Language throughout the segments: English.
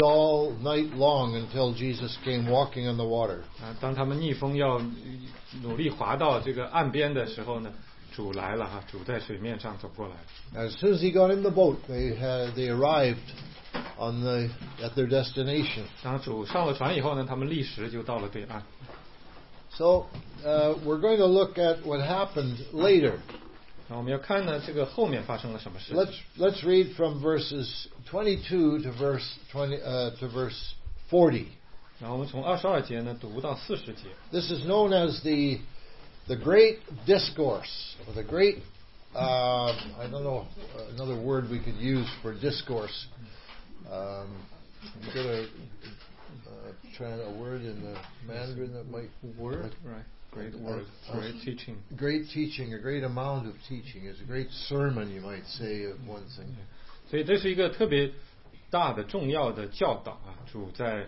all night long until Jesus came walking on the water. 当他们逆风要努力滑到这个岸边的时候呢，主来了哈，主在水面上走过来。 As soon as he got in the boat, they arrived at their destination. 当主上了船以后呢，他们立时就到了对岸。 So we're going to look at what happened later. 那我们要看呢，这个后面发生了什么事。 Let's read from verses 22 to verse 40. 然后我们从22节呢读到40节。 This is known as the Great Discourse, or the Great I don't know another word we could use for discourse. I'm gonna try a word in the Mandarin that might word, right? Great word, great teaching. Great teaching, a great amount of teaching is a great sermon, you might say, of one thing. 所以这是一个特别大的重要的教导啊！主在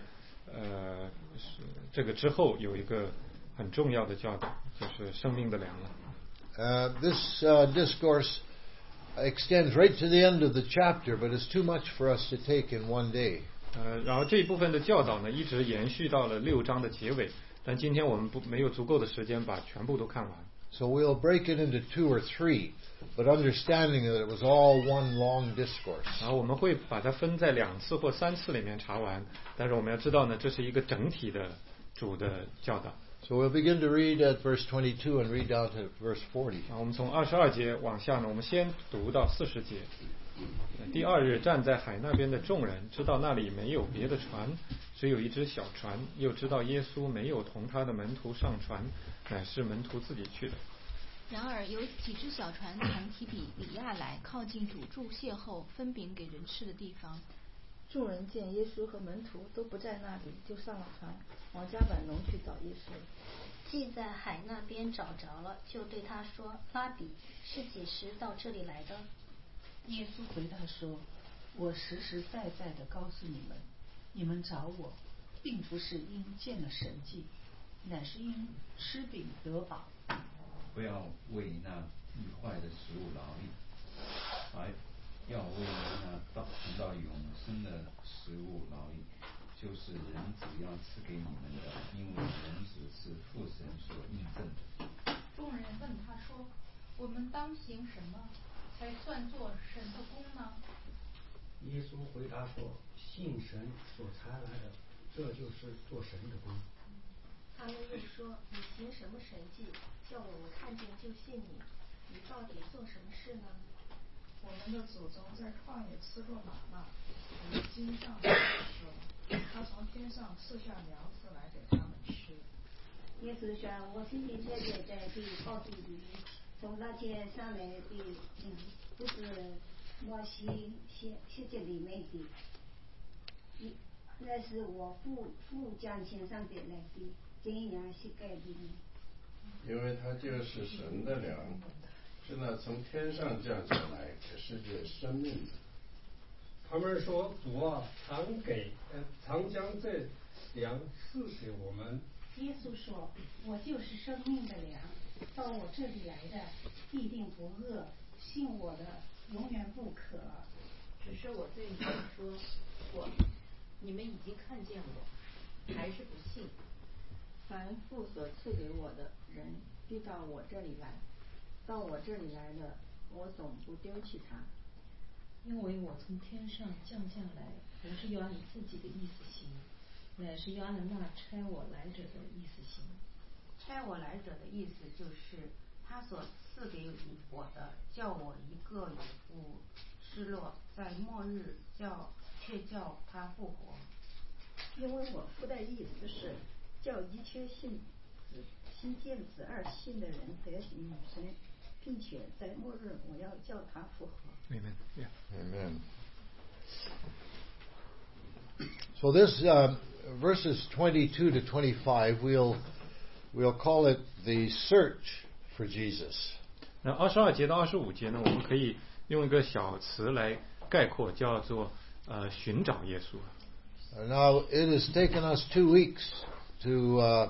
这个之后有一个很重要的教导，就是生命的粮了。 This discourse extends right to the end of the chapter, but it's too much for us to take in one day. 然后这一部分的教导呢，一直延续到了6章的结尾。但今天我们没有足够的时间把全部都看完。 So we'll break it into 2 or 3, but understanding that it was all one long discourse. 然后我们会把它分在2次或3次里面查完，但是我们要知道呢，这是一个整体的主的教导。 So we'll begin to read at verse 22 and read down to verse 40. 我们从22节往下呢，我们先读到40节。第2日，站在海那边的众人知道那里没有别的船，只有一只小船，又知道耶稣没有同他的门徒上船，乃是门徒自己去的。 然而有几只小船从提比里亚来，靠近主住邂逅分饼给人吃的地方。 众人见耶稣和门徒都不在那里，就上了船，往迦百农去找耶稣。 既在海那边找着了，就对他说：“拉比，是几时到这里来的？” 耶稣回答说：“我实实在在地告诉你们，你们找我，并不是因见了神迹，乃是因吃饼得饱。 不要为那易坏的食物劳力，而要为那存到永生的食物劳力，就是人子要赐给你们的，因为人子是父神所印证的。” 众人问他说：“我们当行什么才算作神的功呢？” 耶稣回答说：“信神所差来的，这就是做神的功。” 他们又说：“你行什么神迹，叫我们看见就信你？你到底做什么事呢？” 我们的祖宗在旷野吃过玛纳，如经上说，他从天上赐下粮食来给他们吃。 耶稣说：“我心里确切在地告诉你，从那天上来的，不是摩西写在里面的，那是我父将天上给来的，这样是改的。 因为他就是神的粮，是那从天上降下来给世界生命的。” 他们说：“主啊，常将这粮赐给我们。” 耶稣说：“我就是生命的粮，到我这里来的必定不饿，信我的永远不渴。 只是我对你们说，你们已经看见我，还是不信。 凡父所赐给我的人，必到我这里来；到我这里来的，我总不丢弃他。 因为我从天上降下来，不是要你自己的意思行，乃是要按那差我来者的意思行。 差我来者的意思就是他所赐给我的，叫我一个也不失落，在末日却叫他复活。 因为我父的意思是叫一切信见子而信的人得永生，并且在末日我要叫他复活。 Amen. Yeah. Amen. So this verses 22 to 25, we'll call it the search for Jesus. 那22节到25节呢，我们可以用一个小词来概括，叫做寻找耶稣。 Now it has taken us 2 weeks to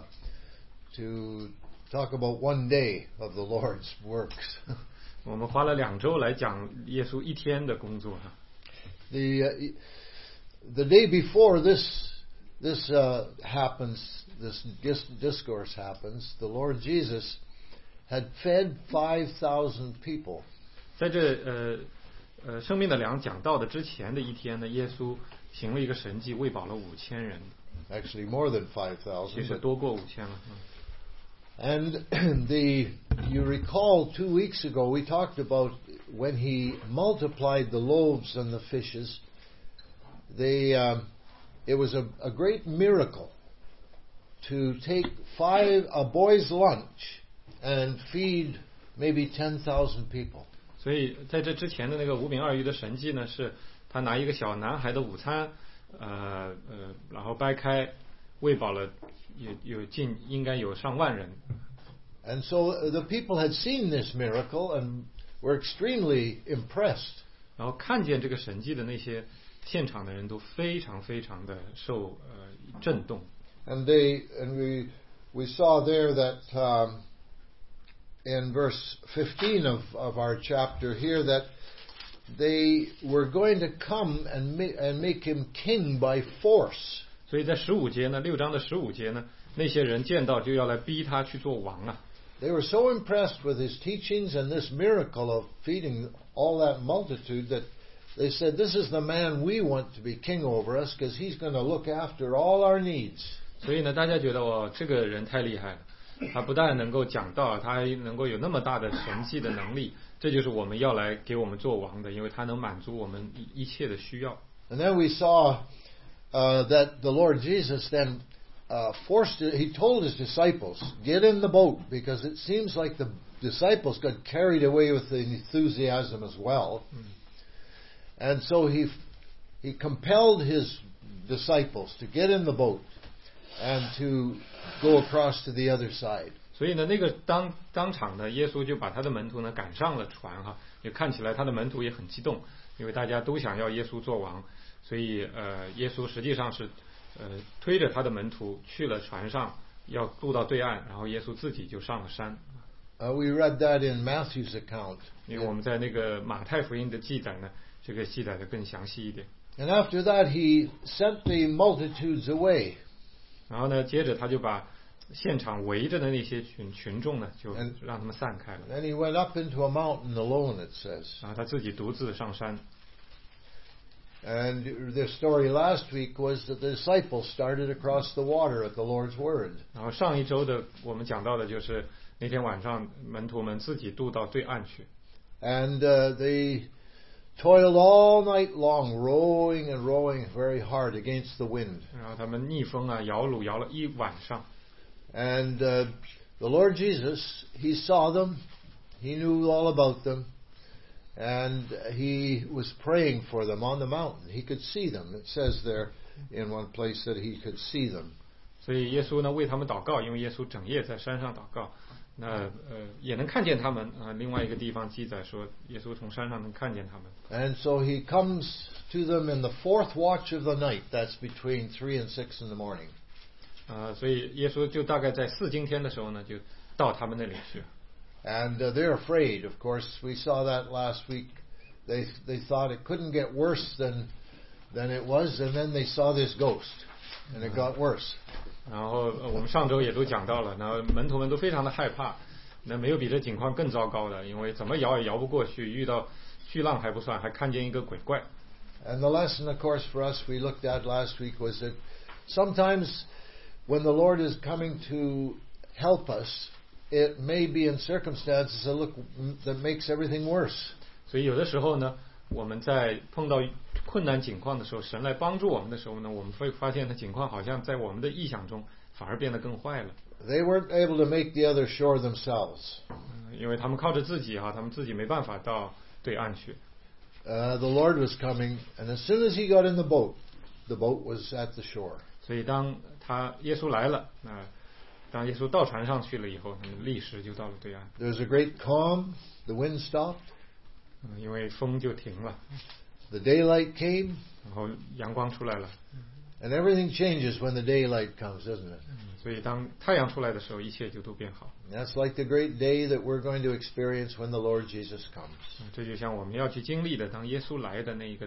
talk about one day of the Lord's works. 我们花了2周来讲耶稣一天的工作。 the day before this happens, this discourse happens, the Lord Jesus had fed 5,000 people. 在这生命的粮讲道的之前的一天呢，耶稣行了一个神迹，喂饱了5000人。 Actually, more than 5,000. 其实多过5000了。 And you recall 2 weeks ago we talked about when he multiplied the loaves and the fishes. It was a great miracle to take a boy's lunch and feed maybe 10,000 people. 所以在这之前的那个5饼2鱼的神迹呢，是他拿一个小男孩的午餐，然后掰开，喂饱了应该有上万人。 And so the people had seen this miracle and were extremely impressed. 然后看见这个神迹的那些现场的人都非常非常的受震动。 And we saw there that in verse 15 of our chapter here that they were going to come and make him king by force. 所以在15节呢，6章的15节呢，那些人见到就要来逼他去做王啊。 They were so impressed with his teachings and this miracle of feeding all that multitude that they said, "This is the man we want to be king over us because he's going to look after all our needs." 所以呢，大家觉得这个人太厉害了，他不但能够讲道，他还能够有那么大的神迹的能力，这就是我们要来给我们做王的，因为他能满足我们一切的需要。 And then we saw that the Lord Jesus then he told his disciples, "Get in the boat," because it seems like the disciples got carried away with the enthusiasm as well. And so he compelled his disciples to get in the boat and to go across to the other side. 所以呢，那个当场呢，耶稣就把他的门徒呢赶上了船哈，也看起来他的门徒也很激动，因为大家都想要耶稣做王，所以耶稣实际上是推着他的门徒去了船上，要渡到对岸，然后耶稣自己就上了山。 We read that in Matthew's account. 因为我们在那个马太福音的记载呢，这个记载的更详细一点。 And after that, he sent the multitudes away. 然后呢，接着他就把现场围着的那些群众呢，就让他们散开了。 Then he went up into a mountain alone, it says. 然后他自己独自上山。 And the story last week was that the disciples started across the water at the Lord's word. 然后上一周的我们讲到的就是那天晚上门徒们自己渡到对岸去。 And they toiled all night long, rowing and rowing very hard against the wind. 然后他们逆风啊，摇了一晚上。 And the Lord Jesus, he saw them, he knew all about them, and he was praying for them on the mountain. He could see them. It says there in one place that he could see them. 所以耶稣呢为他们祷告，因为耶稣整夜在山上祷告。那也能看见他们啊。另外一个地方记载说，耶稣从山上能看见他们。 And so he comes to them in the fourth watch of the night. That's between 3 and 6 in the morning. 所以耶稣就大概在4更天的时候呢，就到他们那里去。 And they're afraid. Of course, we saw that last week. They thought it couldn't get worse than it was, and then they saw this ghost, and it got worse. 然后我们上周也都讲到了，然后门徒们都非常的害怕，那没有比这情况更糟糕的，因为怎么摇也摇不过去，遇到巨浪还不算，还看见一个鬼怪。 And the lesson, of course, for us we looked at last week was that sometimes when the Lord is coming to help us, it may be in circumstances that makes everything worse. 所以有的时候呢，我们在碰到困难境况的时候，神来帮助我们的时候呢，我们会发现的境况好像在我们的意想中反而变得更坏了。 They weren't able to make the other shore themselves. 因为他们靠着自己他们自己没办法到对岸去。 The Lord was coming, and as soon as he got in the boat was at the shore. 所以当耶稣来了，当耶稣到船上去了以后，立时就到了对岸。 There was a great calm. The wind stopped. 因为风就停了。 The daylight came. 然后阳光出来了。 And everything changes when the daylight comes, doesn't it? 所以当太阳出来的时候，一切就都变好。 That's like the great day that we're going to experience when the Lord Jesus comes. 这就像我们要去经历的，当耶稣来的那一个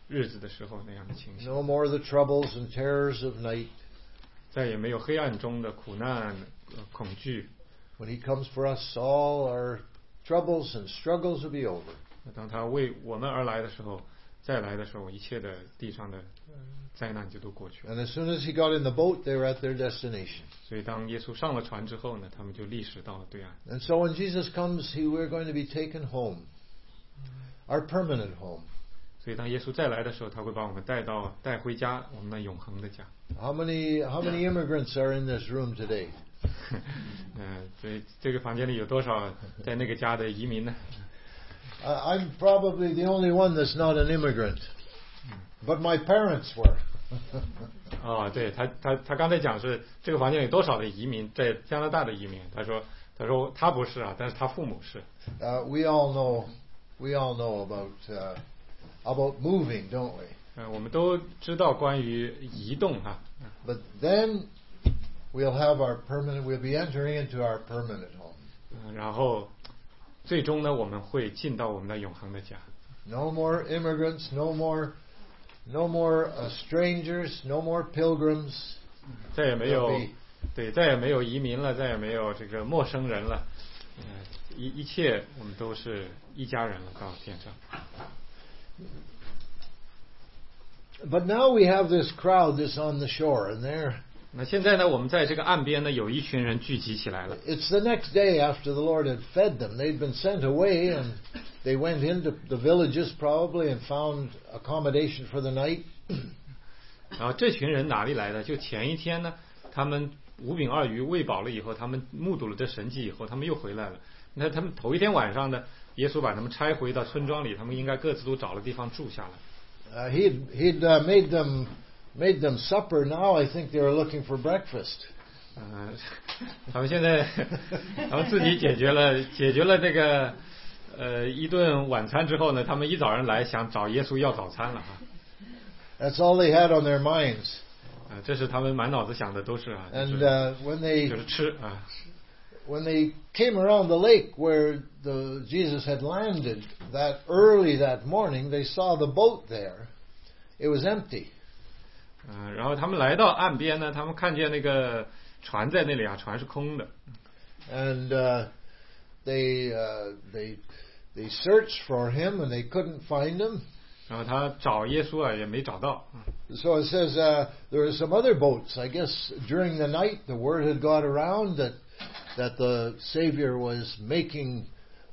日子的时候那样的情形。 No more the troubles and terrors of night. 再也没有黑暗中的苦难、恐惧。 When He comes for us, all our troubles and struggles will be over. 当他为我们而来的时候，再来的时候，一切的地上的灾难就都过去了。 And as soon as He got in the boat, they were at their destination. 所以当耶稣上了船之后呢，他们就立时到了对岸。 And so when Jesus comes, we're going to be taken home, our permanent home. 所以当耶稣再来的时候，他会把我们带回家，我们那永恒的家。 How many immigrants are in this room today? 所以这个房间里有多少在那个家的移民呢？ I'm probably the only one that's not an immigrant, but my parents were. 对，他刚才讲是这个房间里多少的移民，在加拿大的移民。他说他不是啊，但是他父母是。 We all know about moving, don't we? 我们都知道关于移动哈。 But then we'll be entering into our permanent home. 然后最终呢，我们会进到我们的永恒的家。 No more immigrants, no more strangers, no more pilgrims. 再也没有移民了，再也没有这个陌生人了。一切我们都是一家人了，到天上。 But now we have this crowd that's on the shore, and they're. 那现在呢，我们在这个岸边呢，有一群人聚集起来了。 It's the next day after the Lord had fed them. They'd been sent away, and they went into the villages probably and found accommodation for the night. 然后这群人哪里来的？就前一天呢，他们5饼2鱼喂饱了以后，他们目睹了这神迹以后，他们又回来了。那他们头一天晚上呢，耶稣把他们差回到村庄里，他们应该各自都找了地方住下来。 He'd made them supper. Now I think they were looking for breakfast. 他们现在他们自己解决了这个一顿晚餐之后呢，他们一早上来想找耶稣要早餐了哈。 That's all they had on their minds. 这是他们满脑子想的都是啊。 And when they 就是吃啊。 When they came around the lake where Jesus had landed early that morning, they saw the boat there. It was empty. 然后他们来到岸边呢，他们看见那个船在那里啊，船是空的。 And they searched for him and they couldn't find him. 然后他找耶稣啊，也没找到。 So it says there were some other boats. I guess during the night the word had got around that the Savior was making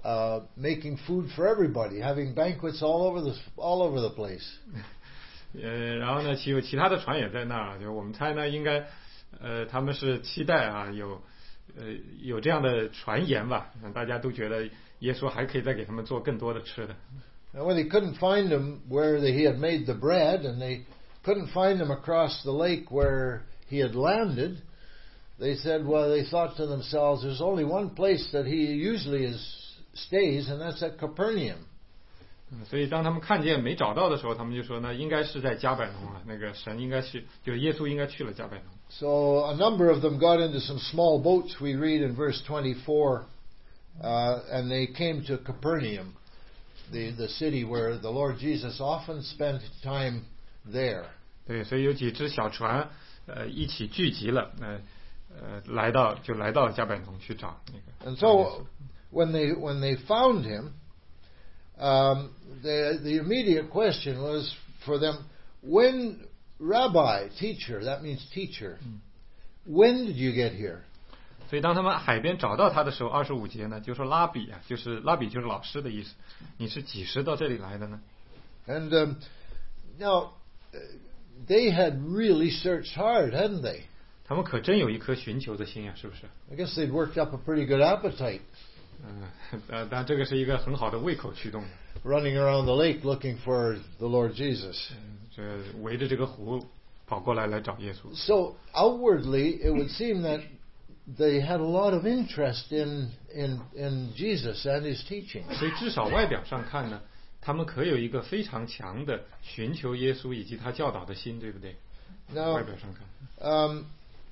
food for everybody, having banquets all over the place. 然后呢，有其他的船也在那儿，就我们猜呢，应该他们是期待啊，有这样的传言吧，大家都觉得耶稣还可以再给他们做更多的吃的。 And when they couldn't find him where he had made the bread, and they couldn't find him across the lake where he had landed, they thought to themselves, there's only one place that he usually stays, and that's at Capernaum. 所以当他们看见没找到的时候，他们就说呢，应该是在加百农啊，那个神应该去，就是耶稣应该去了加百农。 So a number of them got into some small boats. We read in verse 24, and they came to Capernaum, the city where the Lord Jesus often spent time there. 对，所以有几只小船，一起聚集了，来到了加百农去找那个。 And so when they found him. The immediate question was for them, when Rabbi, teacher, that means teacher, when did you get here? 所以当他们海边找到他的时候，25节呢，就说拉比啊，就是拉比就是老师的意思。你是几时到这里来的呢？ And now they had really searched hard, hadn't they? 他们可真有一颗寻求的心啊，是不是？ I guess they'd worked up a pretty good appetite. 但这个是一个很好的胃口驱动的。 Running around the lake looking for the Lord Jesus. 这围着这个湖跑过来找耶稣。 So outwardly, it would seem that they had a lot of interest in Jesus and his teaching. 所以至少外表上看呢，他们可有一个非常强的寻求耶稣以及他教导的心，对不对？ Now, 外表上看。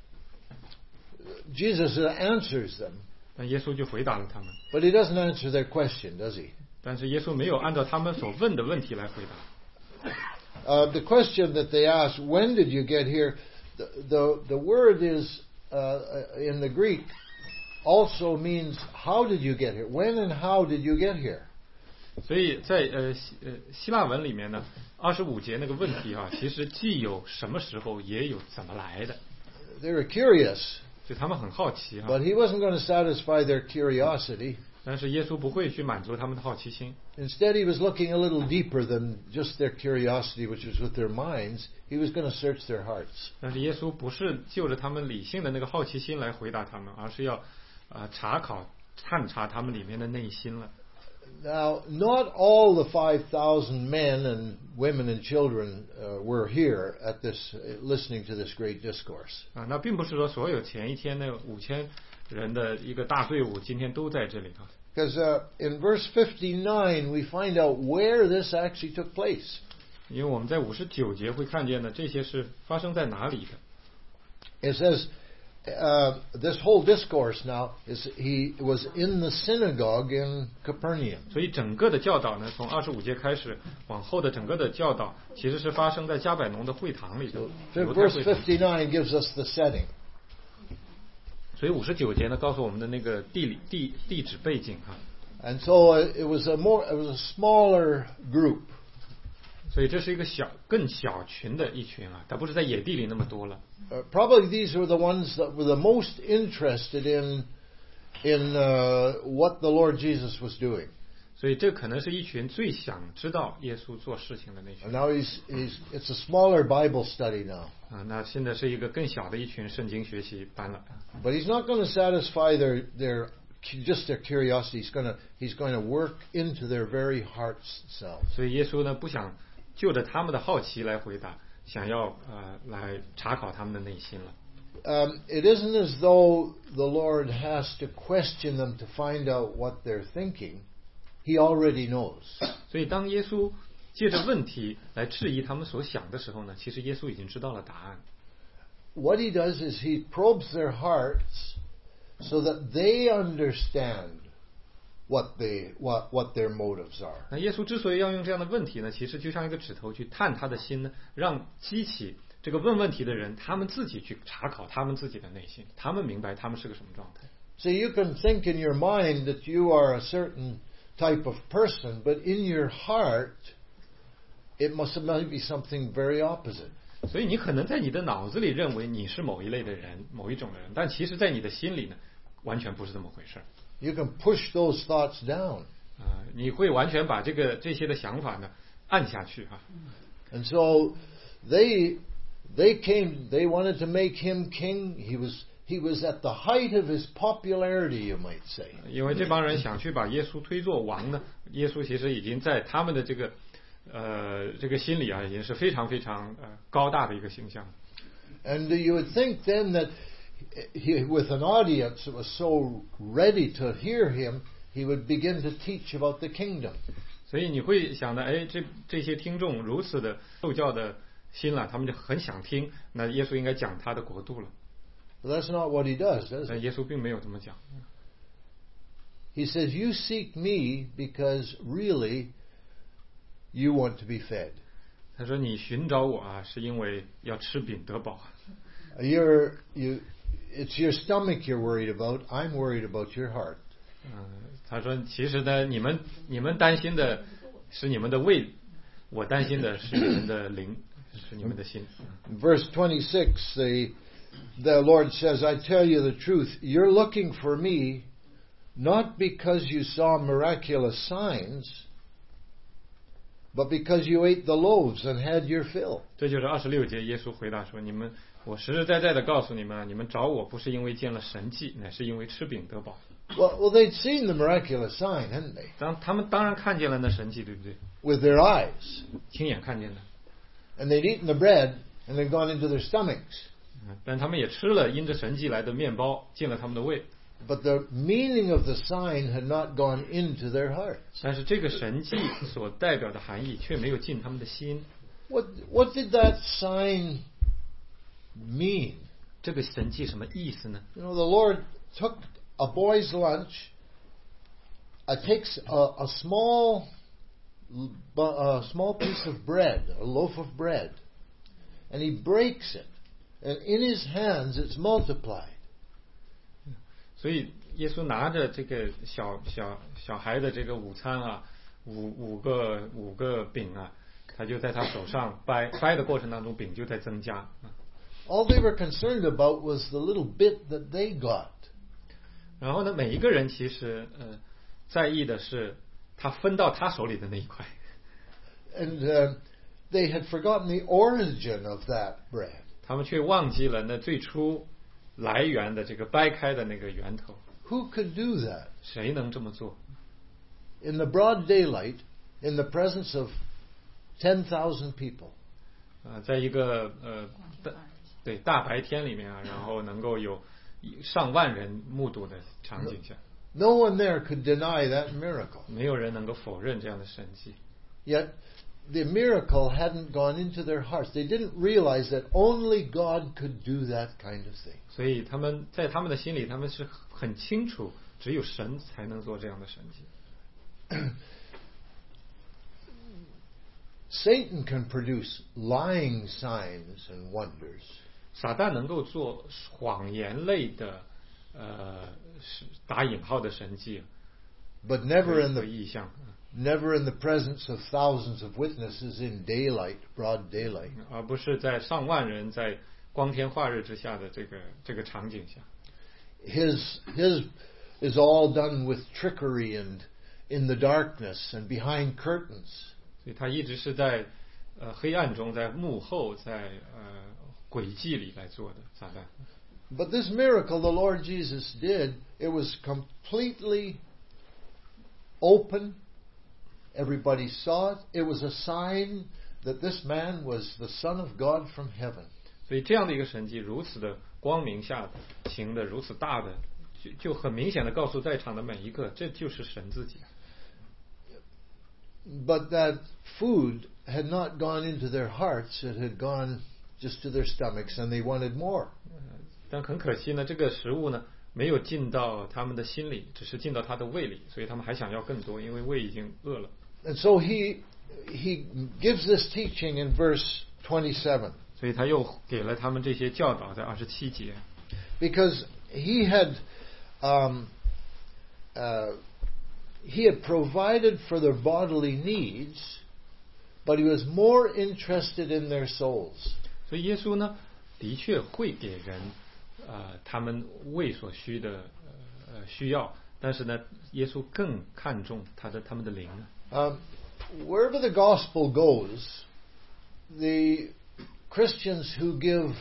Jesus answers them. 但耶稣就回答了他们。 But he doesn't answer their question, does he? 但是耶稣没有按照他们所问的问题来回答。 the question that they asked, when did you get here? The word is in the Greek also means how did you get here? When and how did you get here? 所以在希腊文里面呢，25节那个问题其实既有什么时候，也有怎么来的。 They were curious. 就他们很好奇 But he wasn't going to satisfy their curiosity. 但是耶稣不会去满足他们的好奇心。 Instead, he was looking a little deeper than just their curiosity, which was with their minds. He was going to search their hearts. 但是耶稣不是就着他们理性的那个好奇心来回答他们，而是要探查他们里面的内心了。 Now, not all the 5,000 men and women and children were here at this, listening to this great discourse. 那并不是说所有前一天那5000人的一个大队伍今天都在这里 Because in verse 59 we find out where this actually took place. 因为我们在59节会看见呢，这些是发生在哪里的。 It says this whole discourse now is he was in the synagogue in Capernaum. 所以整个的教导呢，从25节开始往后的整个的教导，其实是发生在加百农的会堂里的。 Verse 59 gives us the setting. 所以59节呢，告诉我们的那个地址背景 And so it was a smaller group. 所以这是一个更小群的一群它不是在野地里那么多了。 Probably these were the ones that were the most interested in what the Lord Jesus was doing. 所以这可能是一群最想知道耶稣做事情的那群。 And now it's a smaller Bible study now. 那现在是一个更小的一群圣经学习班了。 But he's not going to satisfy their curiosity. He's going to work into their very hearts selves. 所以耶稣呢，不想就着他们的好奇来回答，想要来查考他们的内心了。 It isn't as though the Lord has to question them to find out what they're thinking. He already knows. 所以当耶稣借着问题来质疑他们所想的时候呢，其实耶稣已经知道了答案。 What he does is he probes their hearts so that they understand what their motives are. 那耶稣之所以要用这样的问题呢，其实就像一个指头去探他的心呢，让激起这个问问题的人，他们自己去查考他们自己的内心，他们明白他们是个什么状态。 So you can think in your mind that you are a certain type of person, but in your heart, it must be something very opposite. 所以你可能在你的脑子里认为你是某一类的人，某一种的人，但其实在你的心里呢，完全不是这么回事。 You can push those thoughts down. 你会完全把这些的想法呢按下去 And so they wanted to make him king. He was at the height of his popularity, you might say. 因为这帮人想去把耶稣推做王呢，耶稣其实已经在他们的这个心里已经是非常非常高大的一个形象。 And you would think then that with an audience that was so ready to hear him, he would begin to teach about the kingdom. 所以你会想的，这些听众如此的受教的心了，他们就很想听，那耶稣应该讲他的国度了。 But that's not what he does, does he? 但耶稣并没有这么讲。 He says, "You seek me because really you want to be fed." 他说：“你寻找我是因为要吃饼得饱。” It's your stomach you're worried about. I'm worried about your heart. 他说：“其实呢，你们担心的是你们的胃，我担心的是你们的灵，是你们的心。” Verse 26, the Lord says, "I tell you the truth. You're looking for me, not because you saw miraculous signs, but because you ate the loaves and had your fill." 这就是26节，耶稣回答说：“我实实在在的告诉你们，你们找我不是因为见了神迹，乃是因为吃饼得饱。” Well, they'd seen the miraculous sign, hadn't they? 他们当然看见了那神迹，对不对？ With their eyes. 亲眼看见的。 And they'd eaten the bread and they'd gone into their stomachs. 但他们也吃了因着神迹来的面包，进了他们的胃。 But the meaning of the sign had not gone into their hearts. 但是这个神迹所代表的含义却没有进他们的心。 What did that sign mean? 这个神迹什么意思呢？ You know, the Lord took a boy's lunch, takes a small small piece of bread, a loaf of bread, and he breaks it, and in his hands it's multiplied. 所以耶稣拿着这个小孩的这个午餐啊，五个饼啊，他就在他手上掰的过程当中，饼就在增加。 All they were concerned about was the little bit that they got. 然后呢，每一个人其实在意的是他分到他手里的那一块。 And they had forgotten the origin of that bread. 他们却忘记了那最初来源的这个掰开的那个源头。 Who could do that? 谁能这么做？ In the broad daylight, in the presence of 10,000 people. 在一个大白天里面啊，然后能够有上万人目睹的场景下。 No one there could deny that miracle. 没有人能够否认这样的神迹。 Yet the miracle hadn't gone into their hearts. They didn't realize that only God could do that kind of thing. 所以他们在他们的心里，他们是很清楚，只有神才能做这样的神迹。 Satan can produce lying signs and wonders. 撒旦能够做谎言类的打引号的神迹 ，but never in the presence of thousands of witnesses in daylight, broad daylight. 而不是在上万人在光天化日之下的这个场景下。 His is all done with trickery and in the darkness and behind curtains. 所以他一直是在黑暗中，在幕后，在诡计里来做的撒旦。 But this miracle the Lord Jesus did, it was completely open. Everybody saw it. It was a sign that this man was the Son of God from heaven. 所以这样的一个神迹，如此的光明下行的，如此大的，就很明显的告诉在场的每一个，这就是神自己。 But that food had not gone into their hearts; it had gone just to their stomachs, and they wanted more. 但很可惜呢，这个食物呢没有进到他们的心里，只是进到他的胃里，所以他们还想要更多，因为胃已经饿了。 And so he gives this teaching in verse 27. 所以他又给了他们这些教导，在27节。 Because he had provided for their bodily needs, but he was more interested in their souls. 所以耶稣呢，的确会给人他们胃所需的需要，但是呢，耶稣更看重他们的灵。 Wherever the gospel goes, the Christians who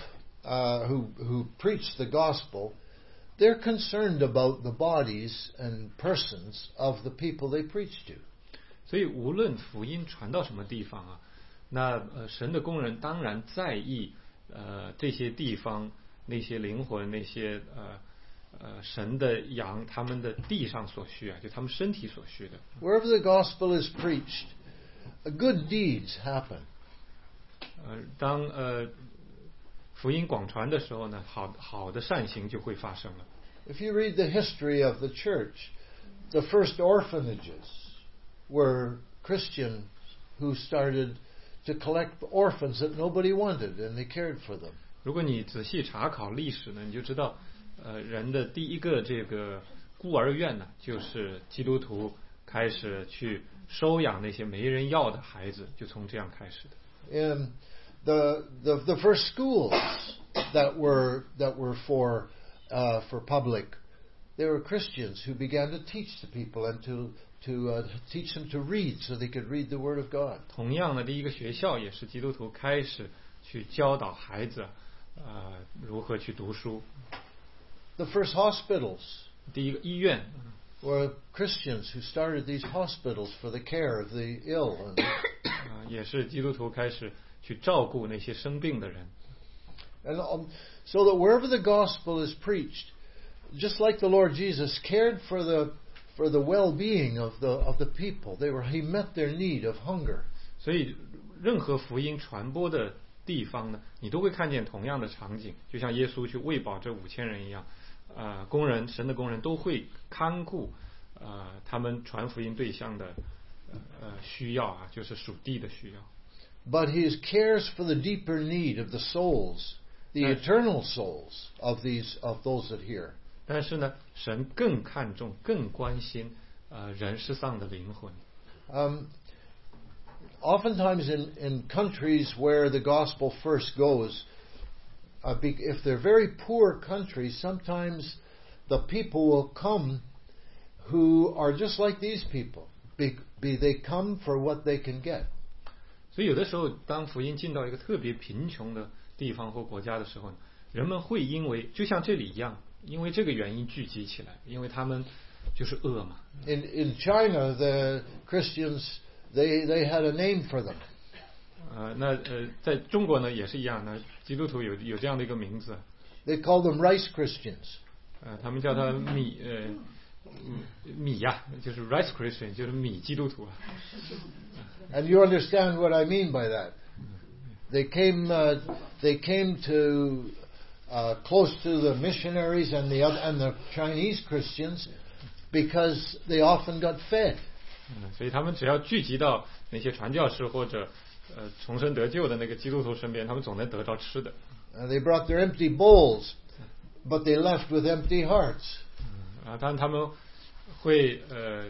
preach the gospel, they're concerned about the bodies and persons of the people they preach to. 所以无论福音传到什么地方啊，那神的工人当然在意这些地方那些灵魂那些神的羊他们的地上所需啊，就他们身体所需的。 Wherever the gospel is preached, good deeds happen. 当福音广传的时候呢，好的善行就会发生了。 If you read the history of the church, the first orphanages were Christians who started to collect orphans that nobody wanted, and they cared for them. 如果你仔细查考历史呢，你就知道，人的第一个这个孤儿院呢，就是基督徒开始去收养那些没人要的孩子，就从这样开始的。 The first schools that were for public, they were Christians who began to teach the people and to teach them to read so they could read the Word of God. 同样的，第一个学校也是基督徒开始去教导孩子如何去读书。 The first hospitals, 第一个医院 were Christians who started these hospitals for the care of the ill. 也是基督徒开始去照顾那些生病的人。 And so that wherever the gospel is preached, just like the Lord Jesus cared for the well-being of the people, he met their need of hunger. 所以任何福音传播的地方呢，你都会看见同样的场景，就像耶稣去喂饱这5000人一样。神的工人都会看顾他们传福音对象的需要啊，就是属地的需要。 But he cares for the deeper need of the souls, the eternal souls of those that hear. 但是呢，神更看重、更关心人世上的灵魂。 Oftentimes in countries where the gospel first goes, if they're very poor countries, sometimes the people will come who are just like these people. They come for what they can get. 所以有的时候，当福音进到一个特别贫穷的地方或国家的时候，人们会因为就像这里一样，因为这个原因聚集起来，因为他们就是饿嘛。 In China, the Christians they had a name for them. 在中国呢也是一样的，基督徒有这样的一个名字。 They call them rice Christians. 他们叫他米呀，就是 rice Christian， 就是米基督徒。 And you understand what I mean by that? They came to close to the missionaries and the Chinese Christians because they often got fed. 所以他们只要聚集到那些传教士或者重生得救的那个基督徒身边，他们总能得到吃的。 They brought their empty bowls, but they left with empty hearts. 但他们会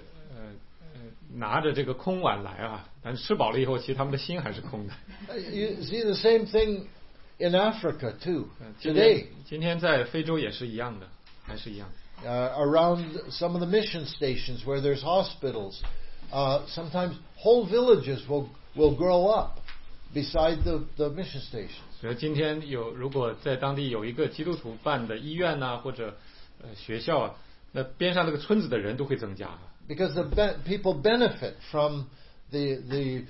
拿着这个空碗来啊，但是吃饱了以后，其实他们的心还是空的。 You see the same thing in Africa too today. 今天在非洲也是一样的，还是一样。 Around some of the mission stations where there's hospitals, sometimes whole villages will grow up beside the mission stations. 所以今天如果在当地有一个基督徒办的医院呐，或者学校啊，那边上那个村子的人都会增加。 Because people benefit from the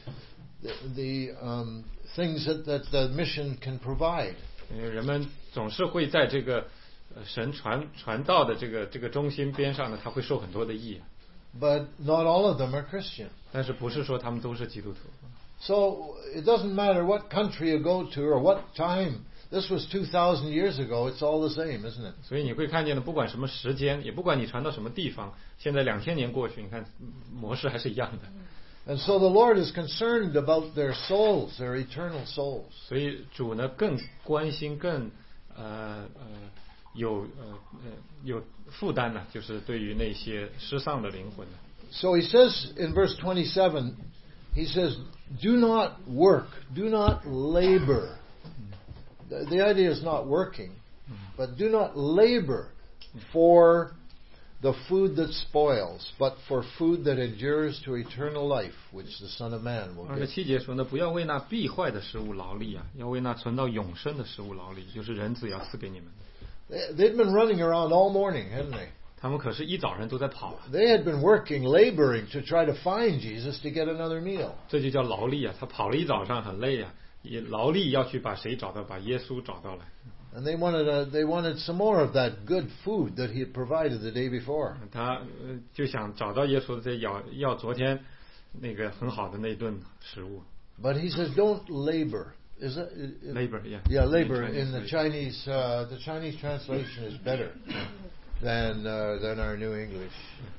things that the mission can provide. 人们总是会在这个神传道的这个中心边上呢，他会受很多的益。 But not all of them are Christian. 但是不是说他们都是基督徒。 So it doesn't matter what country you go to or what time. This was 2,000 years ago. It's all the same, isn't it? 所以你会看见呢，不管什么时间，也不管你传到什么地方，现在2000年过去，你看模式还是一样的。 And so the Lord is concerned about their souls, their eternal souls. 所以主呢更关心、更有负担呢，就是对于那些失丧的灵魂的。 So he says in verse 27, he says, "Do not work, do not labor." The idea is not working, but do not labor for the food that spoils, but for food that endures to eternal life, which the Son of Man will give. 7节说呢，不要为那必坏的食物劳力啊，要为那存到永生的食物劳力，就是人子要赐给你们。 They'd been running around all morning, hadn't they? 他们可是一早上都在跑。 They had been working, laboring to try to find Jesus to get another meal. 这就叫劳力啊！他跑了一早上很累啊，也劳力要去把谁找到，把耶稣找到来。 And they wanted some more of that good food that he had provided the day before. 他就想找到耶稣，要昨天那个很好的那顿食物。 But he says, don't labor. Is it labor? Yeah. Yeah, labor in the Chinese. The Chinese translation is better than our New English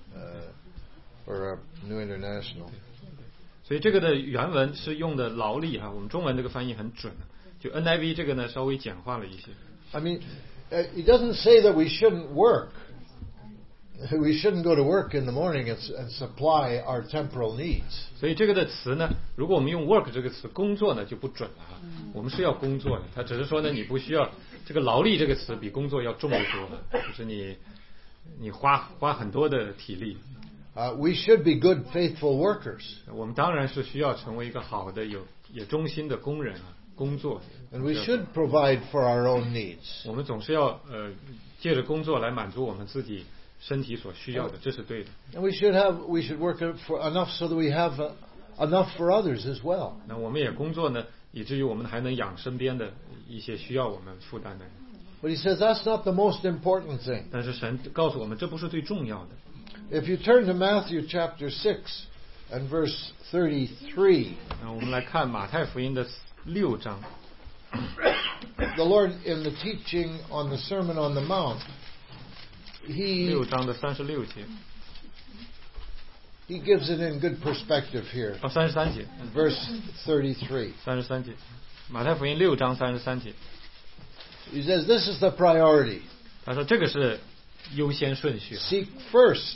or New International. 所以这个的原文是用的劳力哈，我们中文这个翻译很准。就 NIV 这个呢稍微简化了一些。 I mean, it doesn't say that we shouldn't work. We shouldn't go to work in the morning and supply our temporal needs. 所以这个的词呢，如果我们用 work 这个词，工作呢就不准了哈。我们是要工作的，它只是说呢，你不需要这个劳力这个词比工作要重得多了，就是你花很多的体力。 We should be good, faithful workers. 我们当然是需要成为一个好的也忠心的工人啊。工作 And we should provide for our own needs. 我们总是要借着工作来满足我们自己身体所需要的，这是对的。 And we should work for enough so that we have enough for others as well. 那我们也工作呢，以至于我们还能养身边的一些需要我们负担的人。 But he says that's not the most important thing. 但是神告诉我们，这不是最重要的。 If you turn to Matthew chapter 6 and verse 33. 那我们来看马太福音的6章。 The Lord in the teaching on the Sermon on the Mount, 6章的36节。 he gives it in good perspective here. 33节 Verse 33. 33节，马太福音6章33节， He says this is the priority. 他说这个是优先顺序。 Seek first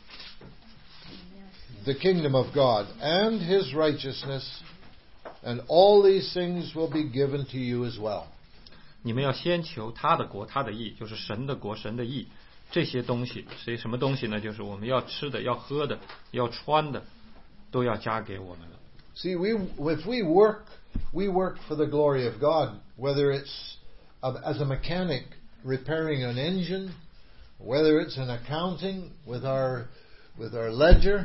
the kingdom of God and his righteousness, and all these things will be given to you as well. 你们要先求他的国，他的义，就是神的国，神的义。这些东西是什么东西呢？就是我们要吃的、要喝的、要穿的，都要加给我们了。 See, if we work for the glory of God, whether it's as a mechanic repairing an engine, whether it's in accounting with our ledger,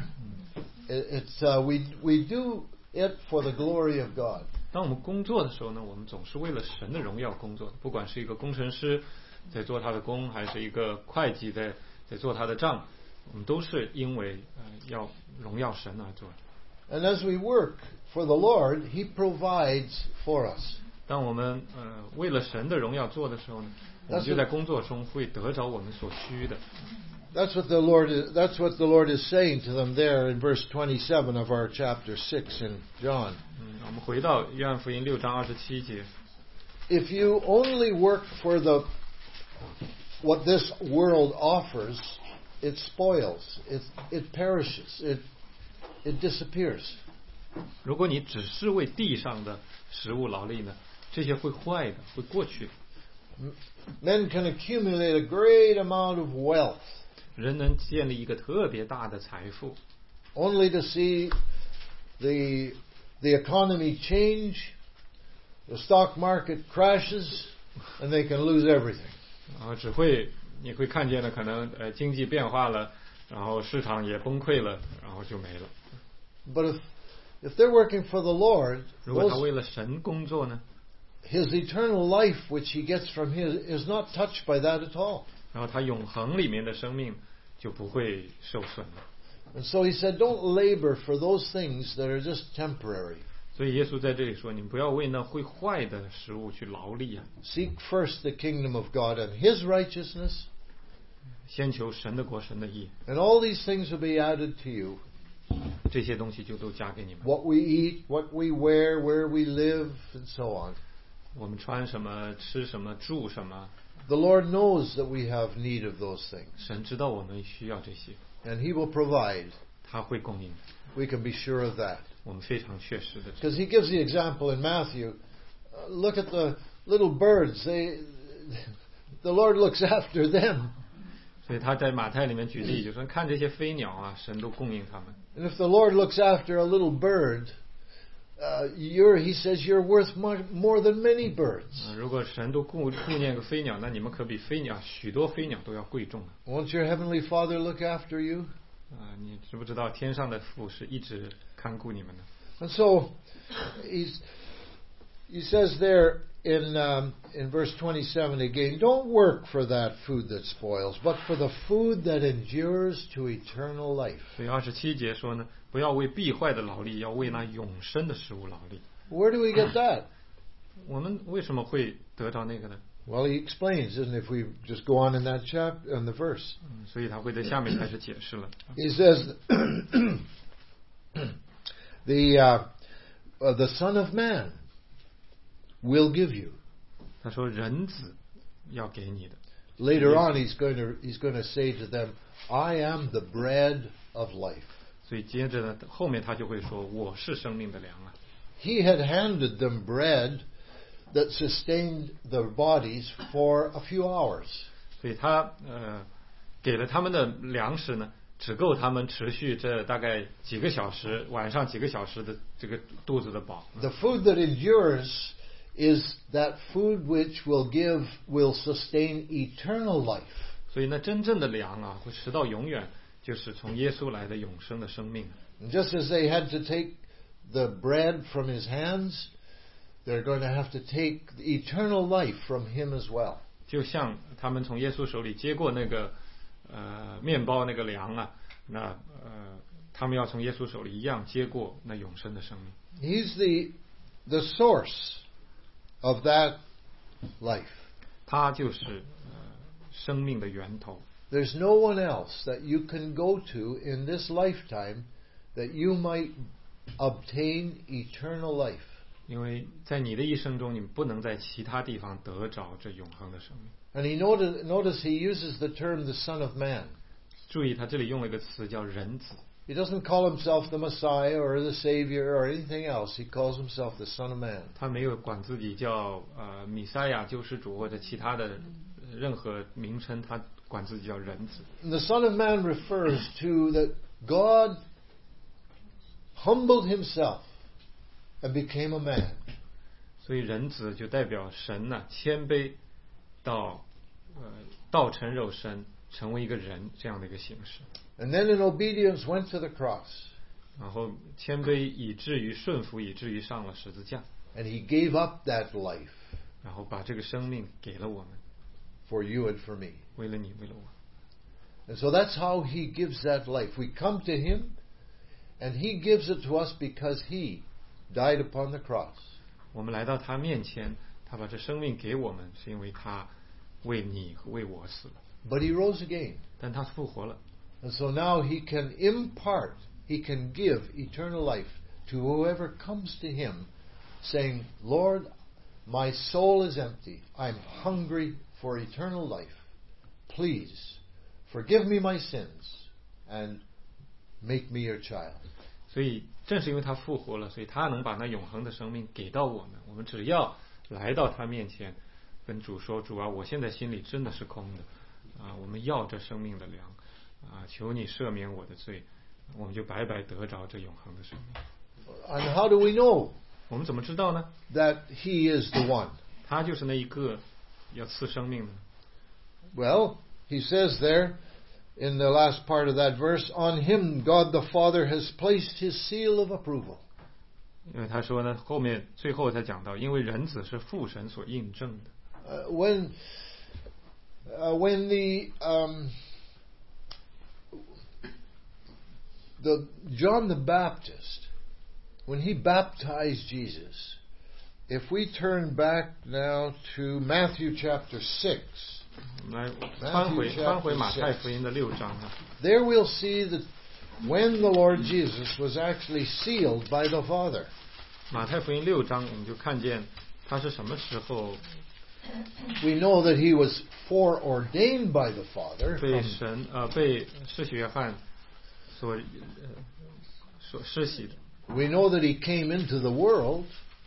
we do it for the glory of God. 当我们工作的时候呢，我们总是为了神的荣耀工作，不管是一个工程师在做他的工，还是一个会计在做他的账，我们都是因为要荣耀神而做。 And as we work for the Lord, He provides for us. 当我们为了神的荣耀做的时候呢，我们就在工作中会得着我们所需的。 That's what the Lord is saying to them there in verse 27 of our chapter 6 in John. 我们回到约翰福音6章27节。 If you only work for what this world offers, it spoils, it perishes, it disappears. 如果你只是为地上的食物劳力呢，这些会坏的，会过去的。 Men can accumulate a great amount of wealth. 人能建立一个特别大的财富 only to see the economy change, the stock market crashes, and they can lose everything. 你会看见呢，可能经济变化了，然后市场也崩溃了，然后就没了。 But if they're working for the Lord, 如果他为了神工作呢， His eternal life, which he gets from His, is not touched by that at all. 然后他永恒里面的生命就不会受损了。 And so he said, don't labor for those things that are just temporary. 所以耶稣在这里说，你不要为那会坏的食物去劳力啊。 Seek first the kingdom of God and His righteousness, 先求神的国，神的义， and all these things will be added to you. 这些东西就都加给你们。 What we eat, what we wear, where we live, and so on. 我们穿什么，吃什么，住什么。 The Lord knows that we have need of those things. 神知道我们需要这些， And He will provide. 他会供应。 We can be sure of that. 我们非常确实的。 Because He gives the example in Matthew. Look at the little birds. The Lord looks after them. 所以他在马太里面举例，就说看这些飞鸟啊，神都供应他们。 And if the Lord looks after a little bird, He says you're worth more than many birds. 如果神都顾念个飞鸟，那你们可比许多飞鸟都要贵重啊。 Won't your heavenly Father look after you? 你知不知道天上的父是一直看顾你们的？ And so, he says there in verse 27 again, don't work for that food that spoils, but for the food that endures to eternal life. 所以27节说呢，不要为必坏的劳力，要为那永生的食物劳力。 Where do we get that? 我们为什么会得到那个呢？ Well, he explains, isn't it, if we just go on in that chapter, in the verse. 所以他会在下面开始解释了。 He says, the Son of Man will give you. 他说人子要给你的。 Later on, he's going to say to them, I am the bread of life. 所以接着呢，后面他就会说，我是生命的粮啊。 He had handed them bread that sustained their bodies for a few hours. 所以他给了他们的粮食呢，只够他们持续这大概几个小时，晚上几个小时的这个肚子的饱。 The food that endures is that food which will sustain eternal life. 所以呢，真正的粮啊，会直到永远，就是从耶稣来的永生的生命。 And just as they had to take the bread from His hands, they're going to have to take the eternal life from Him as well. 就像他们从耶稣手里接过那个面包那个粮啊，那他们要从耶稣手里一样接过那永生的生命。 He's the source of that life. 他就是生命的源头。 There's no one else that you can go to in this lifetime that you might obtain eternal life. 因为在你的一生中，你不能在其他地方得着这永恒的生命。 And notice he uses the term the Son of Man. 注意，他这里用了一个词叫人子。 He doesn't call himself the Messiah or the Savior or anything else. He calls himself the Son of Man. 他没有管自己叫弥赛亚救世主或者其他的任何名称，他管自己叫人子。 And the Son of Man refers to that God humbled himself and became a man. 所以人子就代表神呢谦卑到道成肉身，成为一个人这样的一个形式。 And then in obedience went to the cross. 然后谦卑以至于顺服，以至于上了十字架。 And he gave up that life. 然后把这个生命给了我们。 For you and for me. 为了你，为了我。 And so that's how he gives that life. We come to him, and he gives it to us because he died upon the cross. 我们来到他面前，他把这生命给我们，是因为他为你和为我死了。 But he rose again. 但他复活了。 And so now he can impart, he can give eternal life to whoever comes to him, saying, Lord, my soul is empty. I'm hungry for eternal life. Please forgive me my sins and make me your child. 所以正是因为他复活了，所以他能把那永恒的生命给到我们。我们只要来到他面前，跟主说：“主啊，我现在心里真的是空的啊，我们要这生命的粮啊，求你赦免我的罪。”我们就白白得着这永恒的生命。 And how do we know? 我们怎么知道呢 ？That he is the one. 他就是那一个要赐生命的。 Well, he says there in the last part of that verse, on him God the Father has placed his seal of approval. 因为他说呢，后面最后才讲到，因为人子是父神所印证的。 When John the Baptist, when he baptized Jesus, if we turn back now to Matthew chapter 6, 来翻回马太福音的6章啊。 There we'll see that when the Lord Jesus was actually sealed by the Father. 马太福音6章，我们就看见他是什么时候。 We know that he was foreordained by the Father. 被施洗约翰所施洗的。 We know that he came into the world.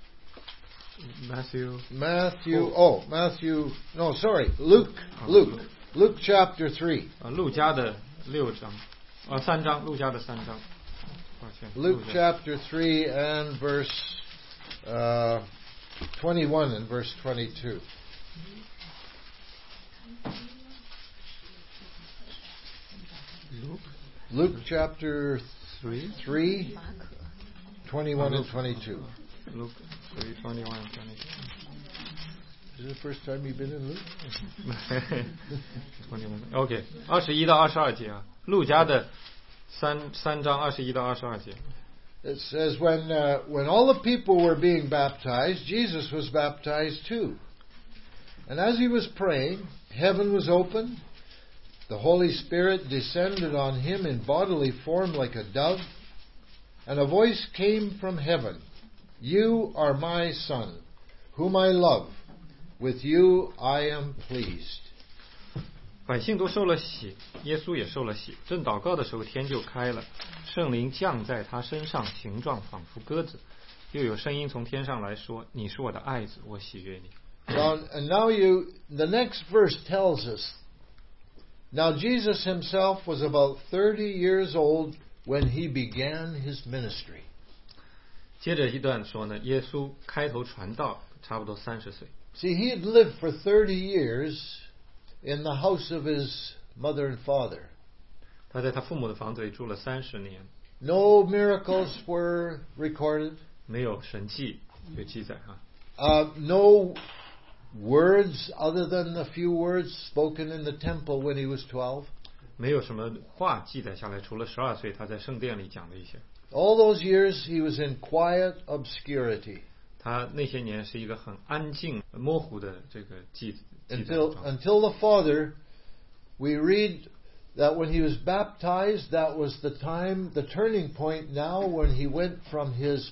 Luke chapter 3. 路加的6章，3章，路加的3章。 Luke chapter 3 and verse 21 and verse 22. Luke chapter 3, 21 and 22. Luke 3, 21 and 22. Is this the first time you've been in Luke? 21 21到22节啊，路加的3章21到22节。 It says when all the people were being baptized, Jesus was baptized too. And as he was praying, heaven was opened. The Holy Spirit descended on him in bodily form like a dove, and a voice came from heaven, You are my Son, whom I love. With you I am pleased. 百姓都受了洗，耶稣也受了洗。正祷告的时候，天就开了，圣灵降在他身上，形状仿佛鸽子。又有声音从天上来说：“你是我的爱子，我喜悦你。” And now the next verse tells us, Now Jesus himself was about 30 years old when he began his ministry. 接着一段说呢，耶稣开头传道，差不多30岁。 See, he had lived for 30 years in the house of his mother and father. 他在他父母的房子里住了30年。 No miracles were recorded. 没有神迹有记载啊。 No words other than the few words spoken in the temple when he was 12. 没有什么话记载下来，除了12岁他在圣殿里讲的一些。 All those years he was in quiet obscurity. 他那些年是一个很安静、模糊的这个记载。 Until the Father, we read that when he was baptized, that was the time, the turning point now when he went from his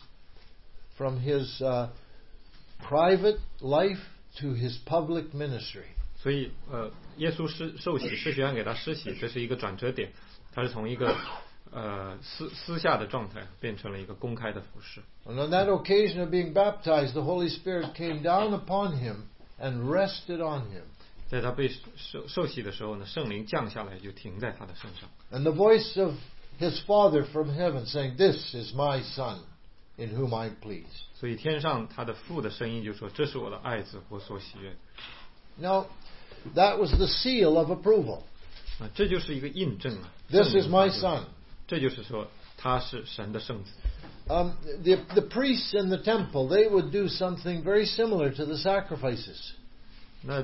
private life to his public ministry. 所以耶稣受洗，施洗约翰给他施洗，这是一个转折点，他是从一个私下的状态变成了一个公开的服事。 And on that occasion of being baptized, the Holy Spirit came down upon him and rested on him. 在他被受洗的时候呢，圣灵降下来就停在他的身上。 And the voice of his Father from heaven saying, "This is my Son, in whom I please." 所以天上他的父的声音就说：“这是我的爱子，我所喜悦。” Now, that was the seal of approval. 这就是一个印证啊。 This is my Son. 这就是说他是神的圣子。 The priests in the temple, they would do something very similar to the sacrifices. 那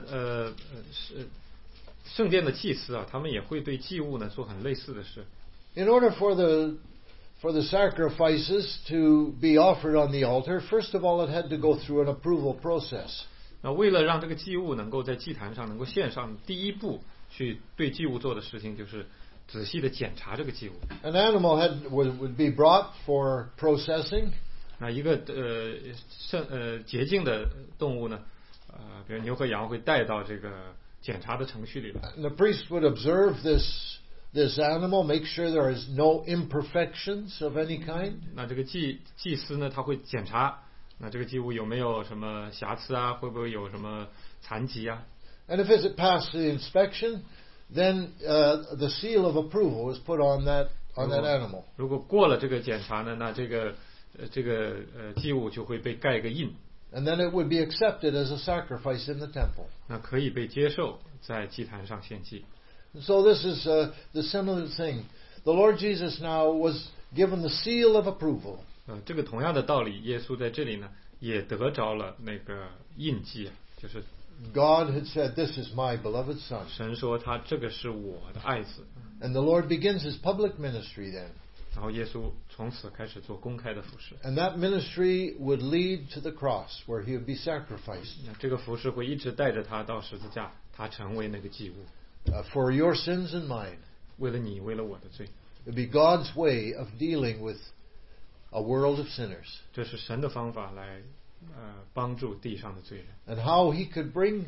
圣殿的祭司啊，他们也会对祭物呢做很类似的事。 In order for the sacrifices to be offered on the altar, first of all, it had to go through an approval process. 那为了让这个祭物能够在祭坛上能够献上，第一步去对祭物做的事情就是仔细的检查这个祭物。 An animal would be brought for processing. 那一个洁净的动物呢，比如牛和羊会带到这个检查的程序里来。 The priest would observe this animal, make sure there is no imperfections of any kind. 那这个祭司呢，他会检查，那这个祭物有没有什么瑕疵啊？会不会有什么残疾啊？ And if it passed the inspection, then the seal of approval was put on that animal. 如果过了这个检查呢，那这个祭物就会被盖个印。 And then it would be accepted as a sacrifice in the temple. 那可以被接受在祭坛上献祭。 So this is the similar thing. The Lord Jesus now was given the seal of approval. 这个同样的道理，耶稣在这里呢也得着了那个印记，就是 God had said, "This is my beloved Son." 神说他这个是我的爱子。 And the Lord begins his public ministry then. 然后耶稣从此开始做公开的服事。 And that ministry would lead to the cross where he would be sacrificed. 这个服事会一直带着他到十字架，他成为那个祭物。 For your sins and mine. 为了你，为了我的罪。 It would be God's way of dealing with a world of sinners. 这是神的方法来帮助地上的罪人。 And how he could bring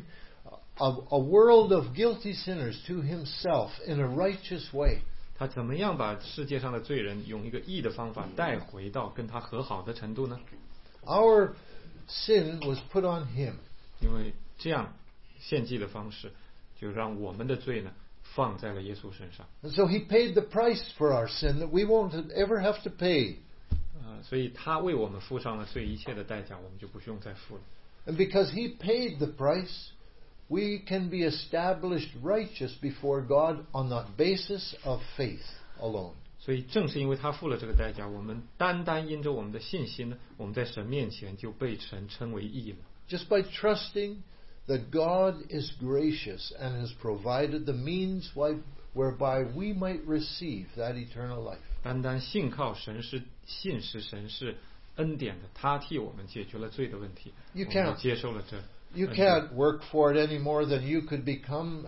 a world of guilty sinners to himself in a righteous way. 他怎么样把世界上的罪人用一个义的方法带回到跟他和好的程度呢？ Our sin was put on him. 因为这样献祭的方式，就让我们的罪呢放在了耶稣身上。 And so he paid the price for our sin that we won't ever have to pay. 所以他为我们付上了罪一切的代价，我们就不用再付了。 And because he paid the price, we can be established righteous before God on the basis of faith alone. 所以正是因为他付了这个代价，我们单单因着我们的信心呢，我们在神面前就被神称为义了。 Just by trusting that God is gracious and has provided the means whereby we might receive that eternal life. 单单信靠神是信实神是恩典的，他替我们解决了罪的问题，我们接受了这。 You can't work for it any more than you could become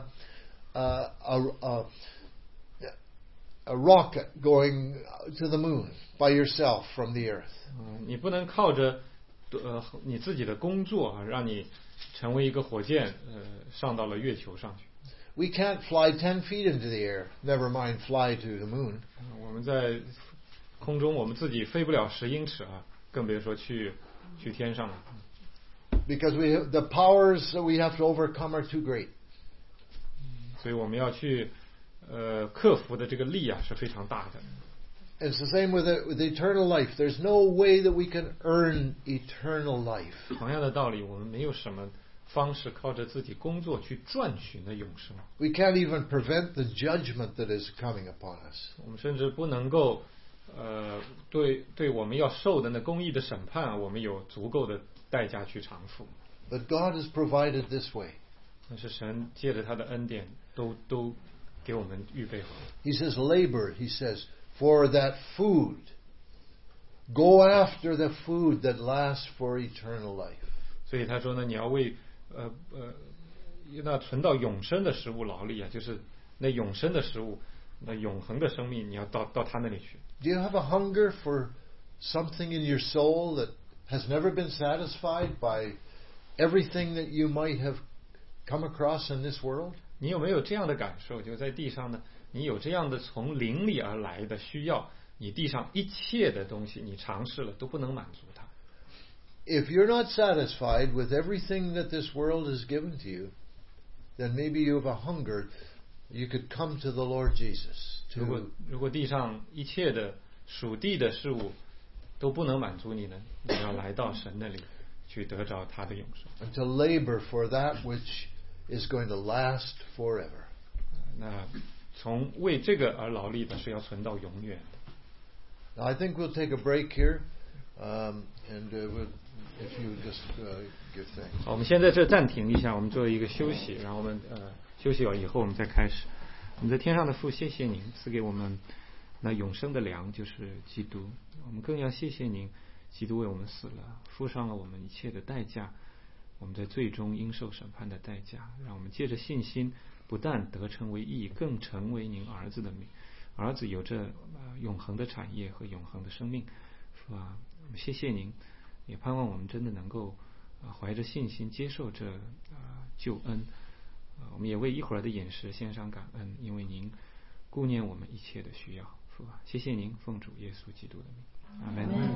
a rocket going to the moon by yourself from the earth. 你不能靠着你自己的工作啊，让你成为一个火箭上到了月球上去。 We can't fly 10 feet into the air, never mind fly to the moon. 我们在空中我们自己飞不了10英尺啊，更别说去天上了。 Because the powers that we have to overcome are too great. 所以我们要去克服的这个力啊是非常大的。 It's the same with eternal life. There's no way that we can earn eternal life. 同样的道理，我们没有什么方式靠着自己工作去赚取的永生。 We can't even prevent the judgment that is coming upon us. 我们甚至不能够对我们要受的那公义的审判啊，我们有足够的代价去偿付。 But God has provided this way. 但是神借着他的恩典都给我们预备好。 He says, labor, he says, for that food. Go after the food that lasts for eternal life. 所以他说呢，你要为那存到永生的食物劳力啊，就是那永生的食物，那永恒的生命，你要到他那里去。 Do you have a hunger for something in your soul that has never been satisfied by everything that you might have come across in this world? 你有没有这样的感受？就在地上呢，你有这样的从灵里而来的需要，你地上一切的东西，你尝试了都不能满足它。 If you're not satisfied with everything that this world has given to you, then maybe you have a hunger. You could come to the Lord Jesus. 如果地上一切的属地的事物都不能满足你呢，你要来到神那里去得着他的永生。 And to labor for that which is going to last forever. 那从为这个而劳力的是要存到永远的。 Now I think we'll take a break here, and if you just give thanks. 好，我们先在这暂停一下，我们做一个休息，然后我们休息完以后我们再开始。我们在天上的父，谢谢您赐给我们那永生的粮，就是基督。我们更要谢谢您，基督为我们死了，付上了我们一切的代价，我们在最终应受审判的代价，让我们借着信心不但得成为义，更成为您儿子的名。儿子有着永恒的产业和永恒的生命，是吧？谢谢您，也盼望我们真的能够怀着信心接受这救恩。我们也为一会儿的饮食献上感恩，因为您顾念我们一切的需要，是吧？谢谢您，奉主耶稣基督的名，阿门。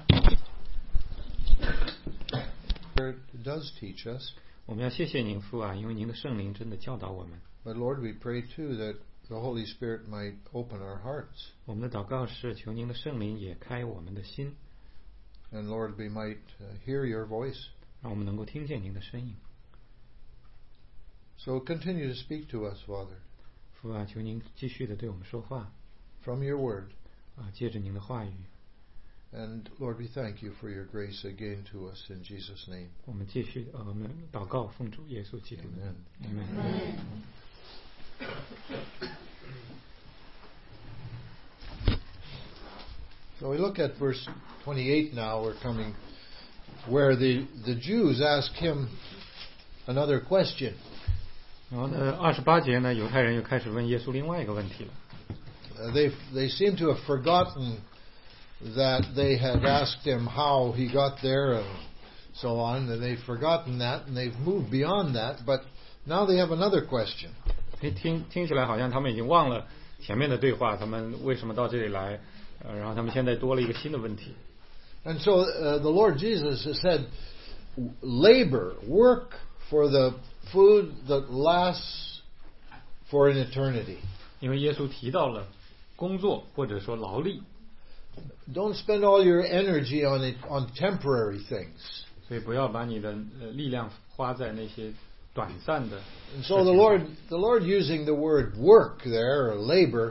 It does teach us. 我们要谢谢您父啊，因为您的圣灵真的教导我们。 But Lord, we pray too that the Holy Spirit might open our hearts. 我们的祷告是求您的圣灵也开我们的心。 And Lord, we might hear your voice. 让我们能够听见您的声音。 So continue to speak to us, Father. 父啊，求您继续的对我们说话。 From your word. 借着您的话语。 And Lord, we thank you for your grace again to us in Jesus' name. 我们继续，我们祷告，奉主耶稣基督的名。 So we look at verse 28 now. We're coming where the Jews ask him another question. 然后呢，28节呢，犹太人又开始问耶稣另外一个问题了。 They seem to have forgotten that they had asked him how he got there and so on, and they've forgotten that and they've moved beyond that, but now they have another question. 听起来好像他们已经忘了前面的对话，他们为什么到这里来？然后他们现在多了一个新的问题。 And so the Lord Jesus has said, labor, work for the food that lasts for an eternity. 因为耶稣提到了工作或者说劳力。 Don't spend all your energy on temporary things. 所以不要把你的力量花在那些短暂的。 And so the Lord using the word work there or labor,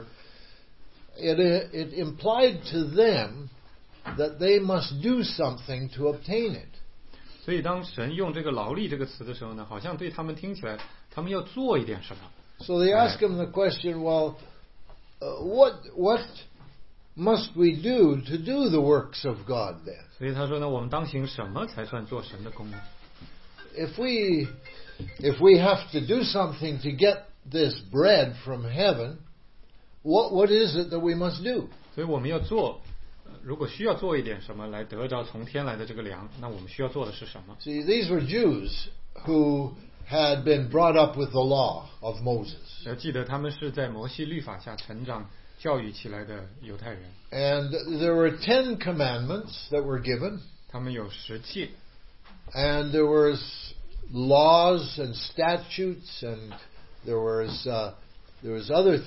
it implied to them that they must do something to obtain it. 所以当神用这个劳力这个词的时候呢，好像对他们听起来，他们要做一点什么。 So they ask him the question, well, what must we do to do the works of God then? 所以他说呢，我们当行什么才算做神的工呢？ If we have to do something to get this bread from heaven, what is it that we must do? 所以我们要做，如果需要做一点什么来得着从天来的这个粮，那我们需要做的是什么？ See, these were Jews who had been brought up with the law of Moses. 要记得他们是在摩西律法下成长教育起来的犹太人。 And there were 10 commandments that were given. 他们有10诫。 And there was laws and statutes, and there was other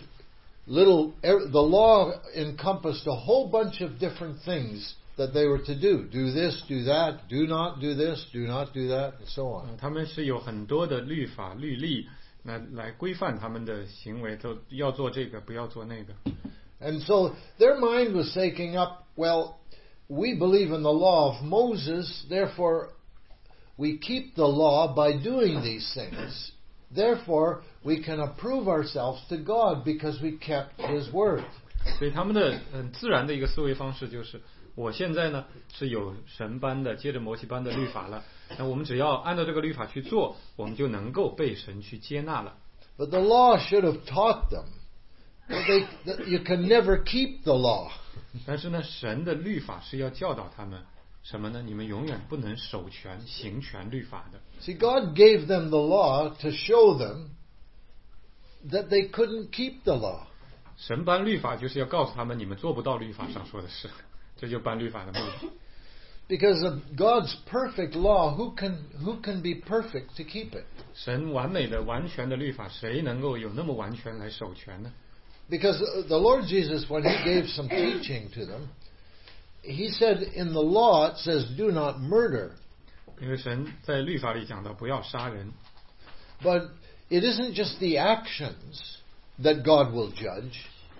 the law encompassed a whole bunch of different things that they were to do. Do this, do that, do not do this, do not do that, and so on. 他们是有很多的律法律例来规范他们的行为，都要做这个，不要做那个。 And so their mind was taking up, well, we believe in the law of Moses, therefore we keep the law by doing these things. Therefore, we can approve ourselves to God because we kept His word. 所以他们的自然的一个思维方式就是，我现在呢是有神般的，接着摩西般的律法了，那我们只要按照这个律法去做，我们就能够被神去接纳了。 But the law should have taught them that you can never keep the law. 但是呢，神的律法是要教导他们什么呢？你们永远不能守全、行全律法的。 See, God gave them the law to show them that they couldn't keep the law. 神颁律法就是要告诉他们，你们做不到律法上说的事，这就颁律法的目的。 Because of God's perfect law, who can be perfect to keep it? 神完美的、完全的律法，谁能够有那么完全来守全呢？ Because the Lord Jesus, when He gave some teaching to them, He said in the law it says, "Do not murder." 因为神在律法里讲到不要杀人。 But it isn't just the actions that God will judge;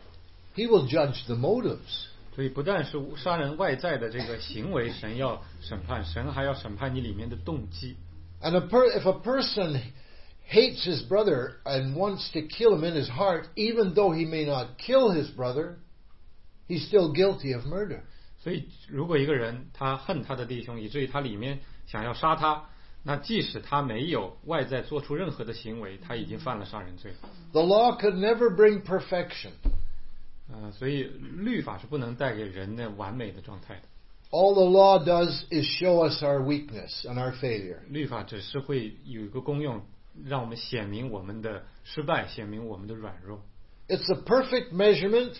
He will judge the motives. 所以不但是杀人外在的这个行为，神要审判，神还要审判你里面的动机。 And if a person hates his brother and wants to kill him in his heart, even though he may not kill his brother, he's still guilty of murder. 所以，如果一个人他恨他的弟兄，以至于他里面想要杀他，那即使他没有外在做出任何的行为，他已经犯了杀人罪。 The law could never bring perfection. 所以律法是不能带给人的完美的状态的。 All the law does is show us our weakness and our failure. 律法只是会有一个功用，让我们显明我们的失败，显明我们的软弱。 It's a perfect measurement,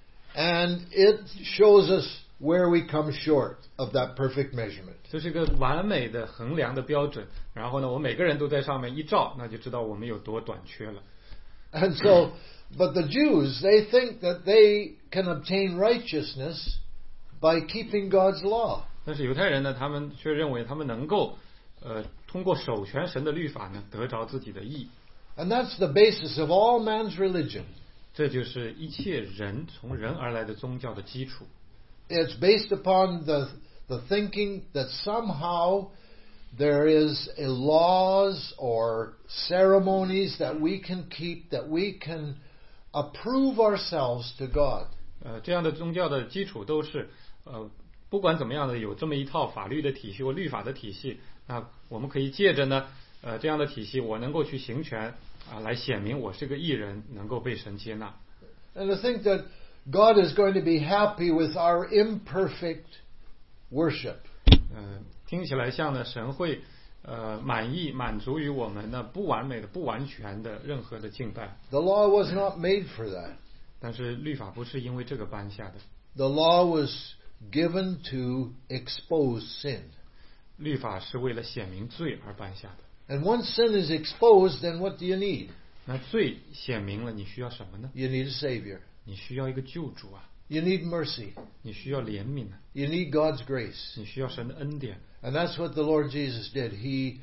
and it shows us where we come short of that perfect measurement. 这是一个完美的衡量的标准。然后呢，我每个人都在上面一照，那就知道我们有多短缺了。 And so, but the Jews, they think that they can obtain righteousness by keeping God's law. 但是犹太人呢，他们却认为他们能够通过守全神的律法呢，得着自己的义。 And that's the basis of all man's religion. 这就是一切人从人而来的宗教的基础。 It's based upon the thinking that somehow there is a laws or ceremonies that we can keep, that we can approve ourselves to God. 这样的宗教的基础都是不管怎么样的有这么一套法律的体系或律法的体系，那我们可以借着呢这样的体系，我能够去行权来显明我是个义人，能够被神接纳。 And to think that God is going to be happy with our imperfect worship. 听起来像呢神会满足于我们呢不完美的、不完全的任何的敬拜。 The law was not made for that. 但是律法不是因为这个颁下的。 The law was given to expose sin. 律法是为了显明罪而颁下的。 And once sin is exposed, then what do you need? 那罪显明了，你需要什么呢？ You need a savior. 你需要一个救主啊。 You need mercy. 你需要怜悯啊。 You need God's grace. 你需要神的恩典。 And that's what the Lord Jesus did. He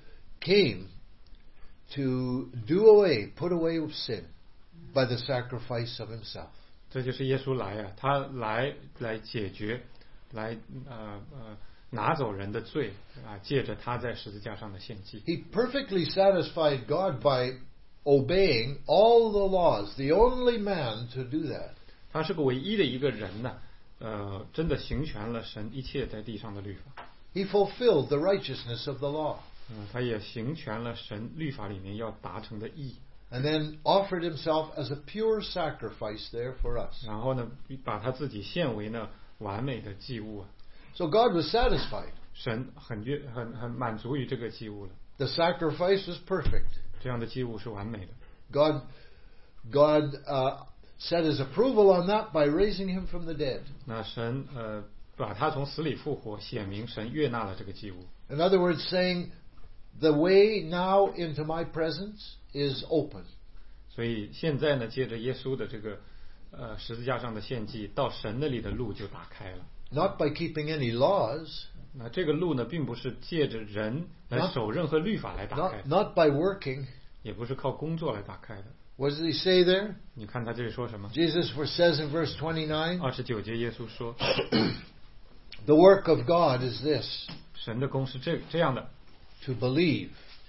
came to put away sin by the sacrifice of himself. 这就是耶稣来啊，他来解决，来拿走人的罪啊，借着他在十字架上的献祭。 He perfectly satisfied God by obeying all the laws, the only man to do that. 他是个唯一的一个人呢，真的行全了神一切在地上的律法。 He fulfilled the righteousness of the law. 他也行全了神律法里面要达成的义。 And then offered himself as a pure sacrifice there for us. 然后呢，把他自己献为呢完美的祭物啊。 So God was satisfied. 神很满足于这个祭物了。 The sacrifice was perfect. 这样的祭物是完美的。 God set his approval on that by raising him from the dead. 那神把他从死里复活，显明神悦纳了这个祭物。 In other words, saying the way now into my presence is open. 所以现在呢，借着耶稣的这个十字架上的献祭，到神那里的路就打开了。 Not by keeping any laws. 那这个路呢，并不是借着人来守任何律法来打开。 Not by working. 也不是靠工作来打开的。 What does he say there? 你看他这里说什么 Jesus says in verse 29. 29节耶稣说 The work of God is this. 神的工是这样的。 To believe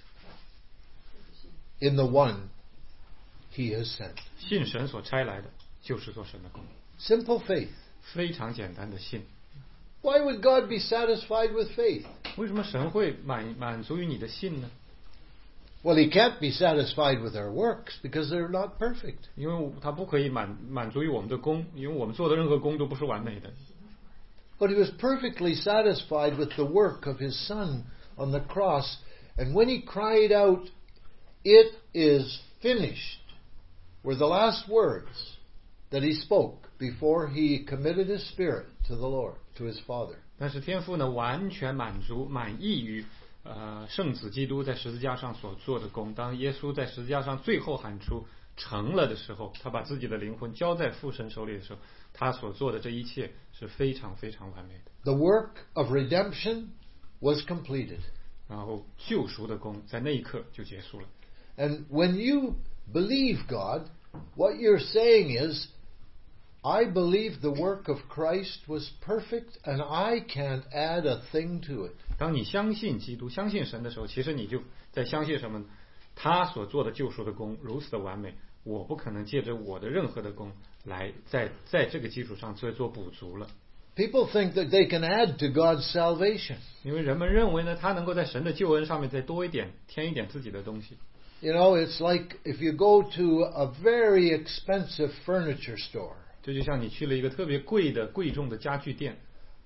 in the one he has sent. 信神所差来的，就是做神的工。 Simple faith. 非常简单的信。 Why would God be satisfied with faith? 为什么神会满足于你的信呢 Well, he can't be satisfied with our works because they're not perfect. 因为他不可以满足于我们的功，因为我们做的任何功都不是完美的。 But he was perfectly satisfied with the work of his Son on the cross. And when he cried out, "It is finished," were the last words that he spoke before he committed his spirit to the Lord, to his Father. 但是天父呢，完全满意于圣子基督在十字架上所做的功。当耶稣在十字架上最后喊出成了的时候，他把自己的灵魂交在父神手里的时候，他所做的这一切是非常非常完美的。 The work of redemption was completed. 然后救赎的功在那一刻就结束了。 And when you believe God, what you're saying is, I believe the work of Christ was perfect and I can't add a thing to it. 当你相信基督、相信神的时候，其实你就在相信什么？他所做的救赎的功如此的完美，我不可能借着我的任何的功来在这个基础上做补足了。 People think that they can add to God's salvation. 因为人们认为呢，他能够在神的救恩上面再多一点，添一点自己的东西。 You know, it's like if you go to a very expensive furniture store. 这就像你去了一个特别贵重的家具店。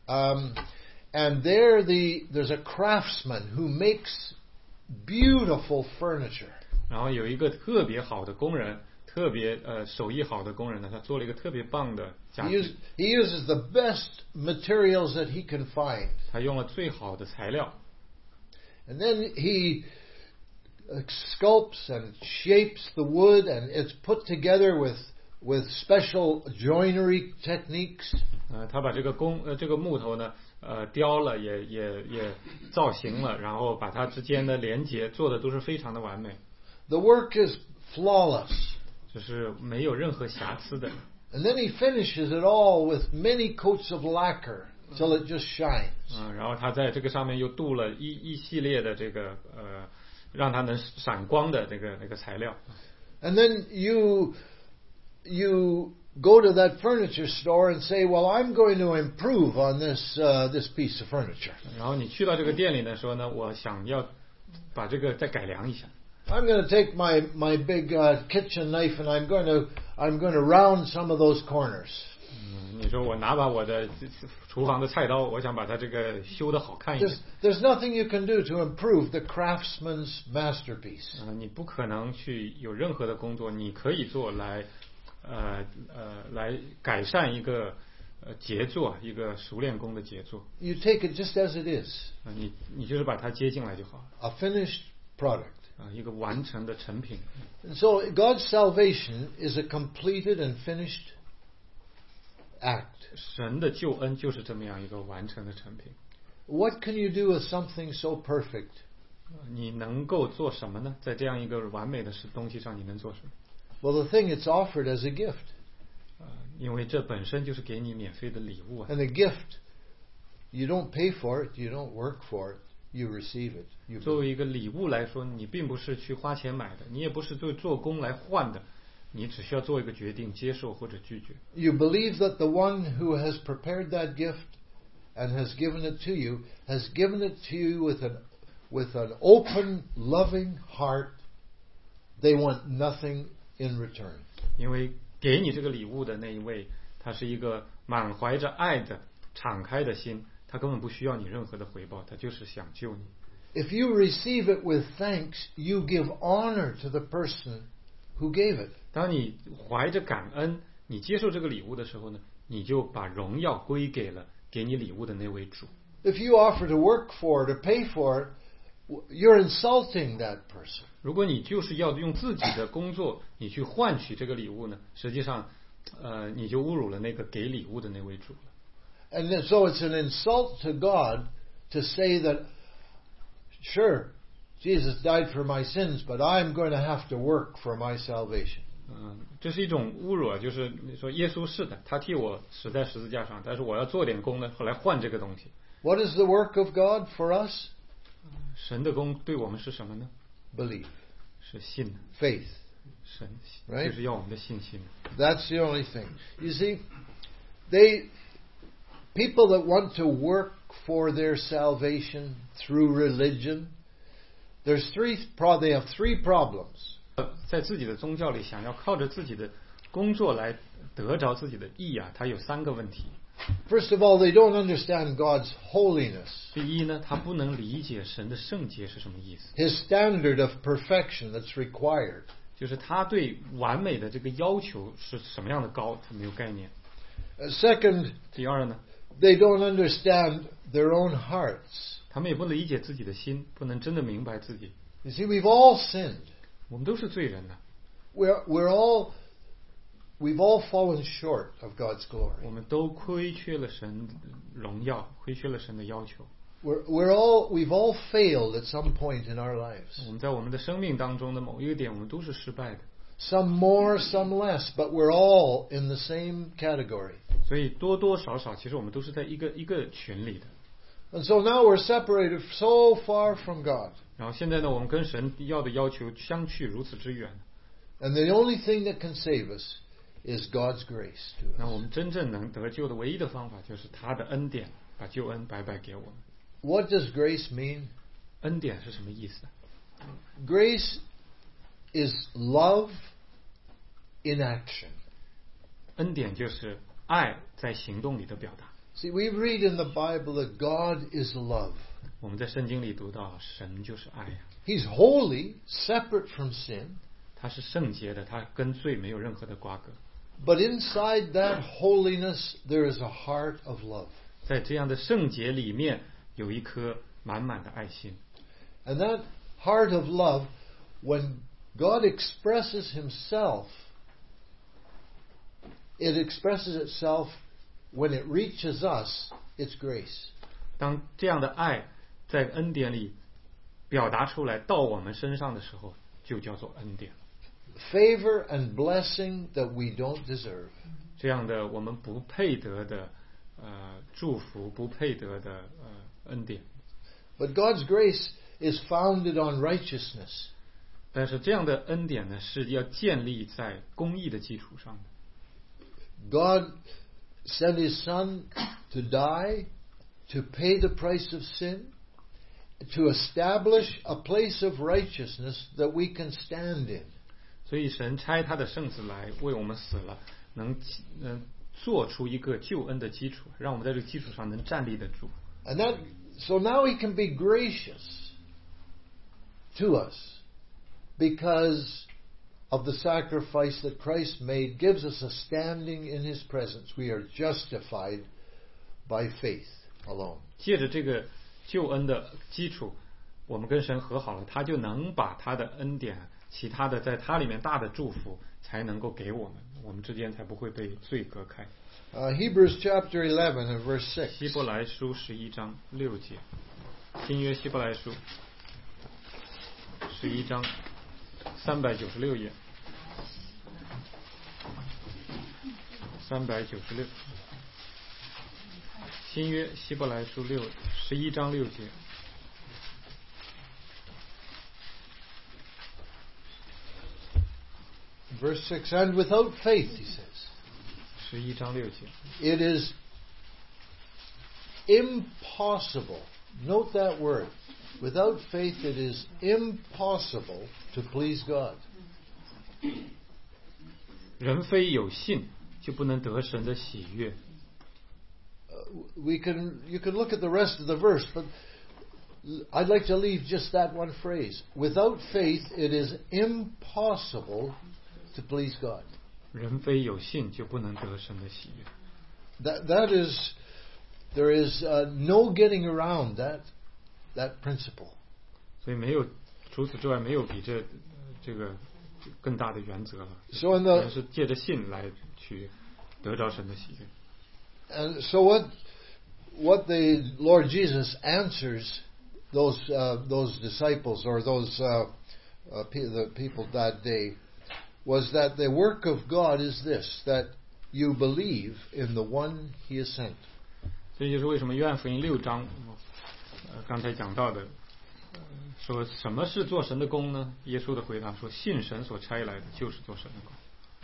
And there's a craftsman who makes beautiful furniture. 然后有一个特别好的工人，特别手艺好的工人呢，他做了一个特别棒的家具。 He uses the best materials that he can find. 他用了最好的材料。 And then he sculpts and shapes the wood, and it's put together with special joinery techniques. 他把这个木头呢，雕了，也造型了，然后把它之间的连接做的都是非常的完美。 The work is flawless. 就是没有任何瑕疵的。 And then he finishes it all with many coats of lacquer till it just shines. 然后他在这个上面又镀了一系列的这个让它能闪光的那个材料。 And then you go to that furniture store and say, "Well, I'm going to improve on this piece of furniture." 然后你去到这个店里的时候呢，我想要把这个再改良一下。 I'm going to take my big kitchen knife and I'm going to round some of those corners. 你说我拿把我的厨房的菜刀，我想把它这个修得好看一点。 There's nothing you can do to improve the craftsman's masterpiece. 你不可能去有任何的工作，你可以做来改善一个杰作，一个熟练工的杰作。 You take it just as it is. 你就是把它接进来就好了。 A finished product. 一个完成的成品。 And so God's salvation is a completed and finished act. 神的救恩就是这么样一个完成的成品。 What can you do with something so perfect? 你能够做什么呢？在这样一个完美的东西上，你能做什么？ Well, the thing it's offered as a gift. 因为这本身就是给你免费的礼物啊。 And the gift, you don't pay for it, you don't work for it, you receive it. 作为一个礼物来说，你并不是去花钱买的，你也不是做工来换的，你只需要做一个决定，接受或者拒绝。 You believe that the one who has prepared that gift and has given it to you has given it to you with an open, loving heart. They want nothing in return. 因为给你这个礼物的那一位，他是一个满怀着爱的、敞开的心，他根本不需要你任何的回报，他就是想救你。 If you receive it with thanks, you give honor to the person who gave it. 当你怀着感恩，你接受这个礼物的时候呢，你就把荣耀归给了给你礼物的那位主。 If you offer to work for it or pay for it, you're insulting that person. 如果你就是要用自己的工作，你去换取这个礼物呢，实际上，你就侮辱了那个给礼物的那位主了。 And then, so it's an insult to God to say that, sure, Jesus died for my sins, but I'm going to have to work for my salvation. 这是一种侮辱啊，就是说耶稣是的，他替我死在十字架上，但是我要做点工呢，后来换这个东西。 What is the work of God for us? 神的工对我们是什么呢？ Believe. 是信 Faith. 神 Right? 就是要我们的信心。 That's the only thing. You see, people that want to work for their salvation through religion, they have three problems. 在自己的宗教里，想要靠着自己的工作来得着自己的义啊，他有3个问题。 First of all, they don't understand God's holiness. 第一呢，他不能理解神的圣洁是什么意思。 His standard of perfection that's required. 就是他对完美的这个要求是什么样的高，他没有概念。 Second, 第二呢， they don't understand their own hearts. 他们也不理解自己的心，不能真的明白自己。 You see, we've all sinned. 我们都是罪人呐。 We've all fallen short of God's glory. 我们都亏缺了神荣耀，亏缺了神的要求。 We've all failed at some point in our lives. 我们在我们的生命当中的某一个点，我们都是失败的。 Some more, some less, but we're all in the same category. 所以多多少少，其实我们都是在一个群里的。 And so now we're separated so far from God. 然后现在呢，我们跟神要求相去如此之远。 And the only thing that can save us is God's grace to us. 那我们真正能得救的唯一的方法，就是他的恩典，把救恩白白给我们。 What does grace mean? 恩典是什么意思？ Grace is love in action. 恩典就是爱在行动里的表达。 See, we read in the Bible that God is love. 我们在圣经里读到，神就是爱呀。 He's holy, separate from sin. 他是圣洁的，他跟罪没有任何的瓜葛。 But inside that holiness, there is a heart of love. 在这样的圣洁里面，有一颗满满的爱心。 And that heart of love, when God expresses Himself, it expresses itself when it reaches us, it's grace. 当这样的爱在恩典里表达出来到我们身上的时候，就叫做恩典。 Favor and blessing that we don't deserve. 这样的我们不配得的祝福，不配得的恩典。 But God's grace is founded on righteousness. 但是这样的恩典呢，是要建立在公义的基础上的。 God sent His Son to die, to pay the price of sin, to establish a place of righteousness that we can stand in. 所以神差他的圣子来为我们死了，能做出一个救恩的基础，让我们在这个基础上能站立得住。 So now He can be gracious to us because of the sacrifice that Christ made, gives us a standing in His presence. We are justified by faith alone. 借着这个救恩的基础，我们跟神和好了，他就能把他的恩典，其他的在他里面大的祝福才能够给我们，我们之间才不会被罪隔开。 Hebrews chapter 11 and verse 6. 希伯来书11章6节，新约希伯来书11章396页，396，新约希伯来书11章6节。 Verse 6, and without faith, he says, 11章6节 it is impossible. Note that word. Without faith, it is impossible to please God. 人非有信，就不能得神的喜悦。 You can look at the rest of the verse, but I'd like to leave just that one phrase. Without faith, it is impossible to please God. 人非有信，就不能得神的喜悦。 There is no getting around that principle. 所以除此之外没有比这个更大的原则了。 So 是借着信来去得着神的喜悦。 And so what the Lord Jesus answers those disciples or the people that day was that the work of God is this, that you believe in the one He has sent. 这就是为什么约翰福音6章刚才讲到的，说什么是做神的工呢？耶稣的回答说，信神所差来的就是做神的工。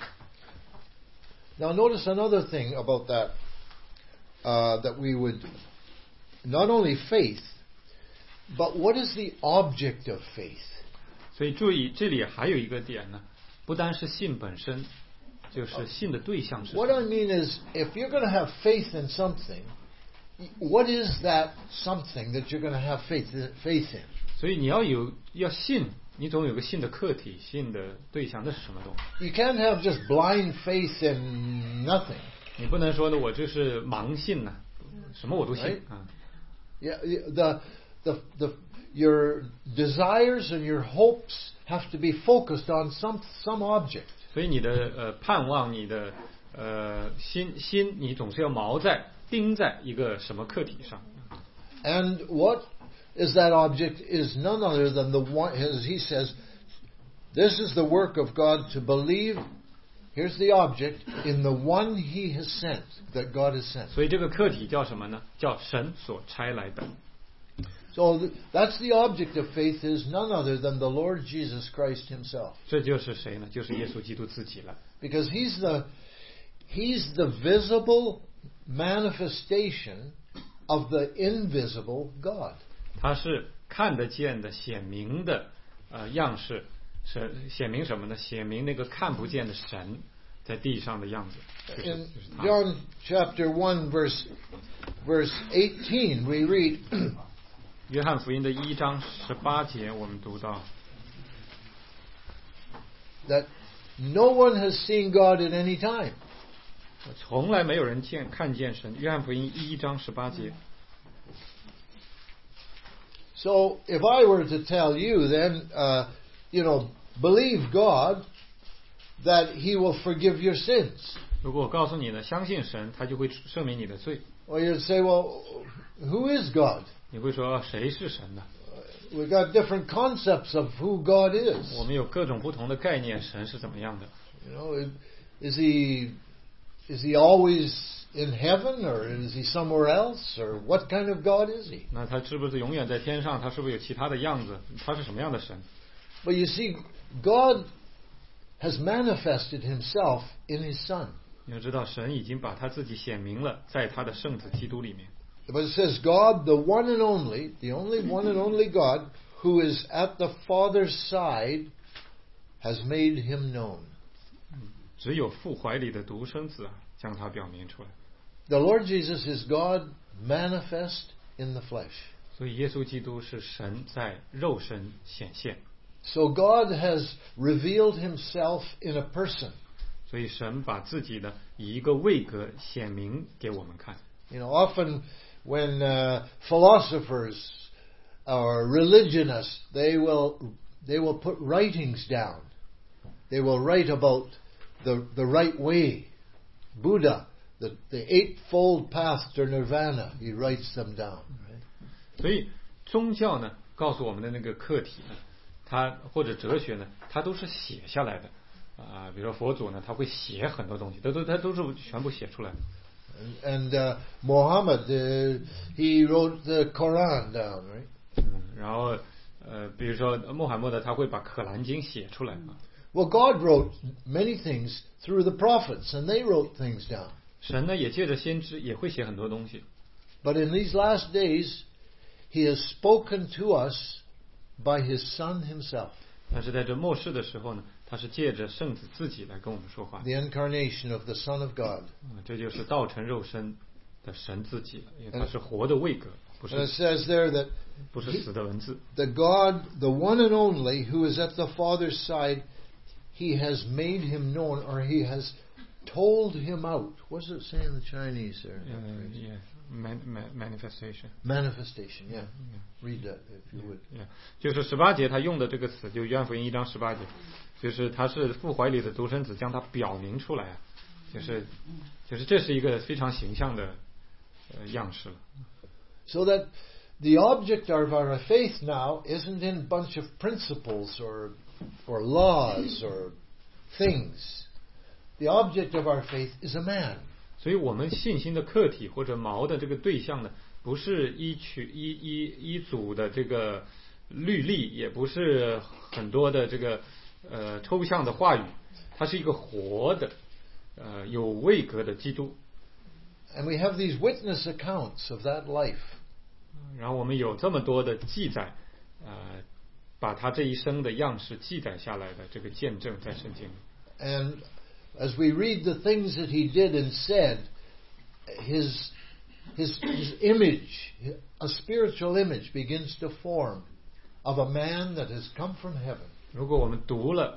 Now notice another thing about that we would not only faith, But what is the object of faith? 所以注意，这里还有一个点呢，不单是信本身，就是信的对象是什么。 What I mean is, if you're going to have faith in something, what is that something that you're going to have faith in? 所以你要信，你总有个信的客体，信的对象，那是什么东西？ You can't have just blind faith in nothing. 你不能说的我就是盲信呐、什么我都信 Right? 啊。 Yeah, your desires and your hopes have to be focused on some object. 所以你的盼望，你的心，你总是要钉在一个什么课题上。 And what is that object is none other than the one, as he says, this is the work of God to believe, here's the object, in the one he has sent, that God has sent. 所以这个课题叫什么呢？叫神所差来的。 So that's the object of faith is none other than the Lord Jesus Christ himself. 这就是谁呢？就是耶稣基督自己了。 Because he's the visible manifestation of the invisible God. 他是看得见的、显明的样式，显明什么呢？显明那个看不见的神在地上的样子。 In John chapter 1 verse 18 we read 约翰福音的1章18节，我们读到 that no one has seen God at any time. 从来没有人看见神。约翰福音1章18节。 So if I were to tell you then, believe God that he will forgive your sins. 如果我告诉你呢，相信神，他就会赦免你的罪。 Well, you'd say, well, who is God? 你会说谁是神呢？ We've got different concepts of who God is. 我们有各种不同的概念，神是怎么样的？ Is he always in heaven, or is he somewhere else, or what kind of God is he? 那他是不是永远在天上？他是不是有其他的样子？他是什么样的神？ But you see, God has manifested himself in his Son. 你要知道，神已经把他自己显明了，在他的圣子基督里面。 But it says God, the one and only, the only one and only God, who is at the Father's side, has made him known. 只有父怀里的独生子将他表明出来。 The Lord Jesus is God manifest in the flesh. 所以耶稣基督是神在肉身显现。 So God has revealed himself in a person. 所以神把自己呢以一个位格显明给我们看。 Often when philosophers or religionists, they will put writings down. They will write about the right way. Buddha, the eightfold path to nirvana, he writes them down. 所以宗教呢告诉我们的那个课题呢，它或者哲学呢，它都是写下来的比如说佛祖呢，他会写很多东西，他都是全部写出来的。 And Muhammad, he wrote the Quran down, right? 然后比如说穆罕默德他会把可兰经写出来。 Well, God wrote many things through the prophets, and they wrote things down. 神呢也借着先知也会写很多东西。 But in these last days, he has spoken to us by his Son himself. 但是在这末世的时候呢，他是借着圣子自己来跟我们说话。 The incarnation of the Son of God. 这就是道成肉身的神自己了，因为他是活的位格，不是 And it says there that 不是死的文字。 the God, the one and only, who is at the Father's side, he has made him known, or he has told him out. What does it say in the Chinese there? Yeah, manifestation. Manifestation, yeah. Read that if you would. Yeah, 就是18节他用的这个词，就约翰福音1章18节，就是他是父怀里的独生子，将他表明出来就是这是一个非常形象的样式了。 So that the object of our faith now isn't in a bunch of principles or laws or things. The object of our faith is a man. 所以我们信心的客体或者锚的这个对象呢，不是一组的这个律例，也不是很多的这个抽象的话语，它是一个活的有位格的基督。 And we have these witness accounts of that life. 然后我们有这么多的记载，把他这一生的样式记载下来的这个见证在圣经里。 And as we read the things that he did and said, his image, a spiritual image, begins to form of a man that has come from heaven. 如果我们读了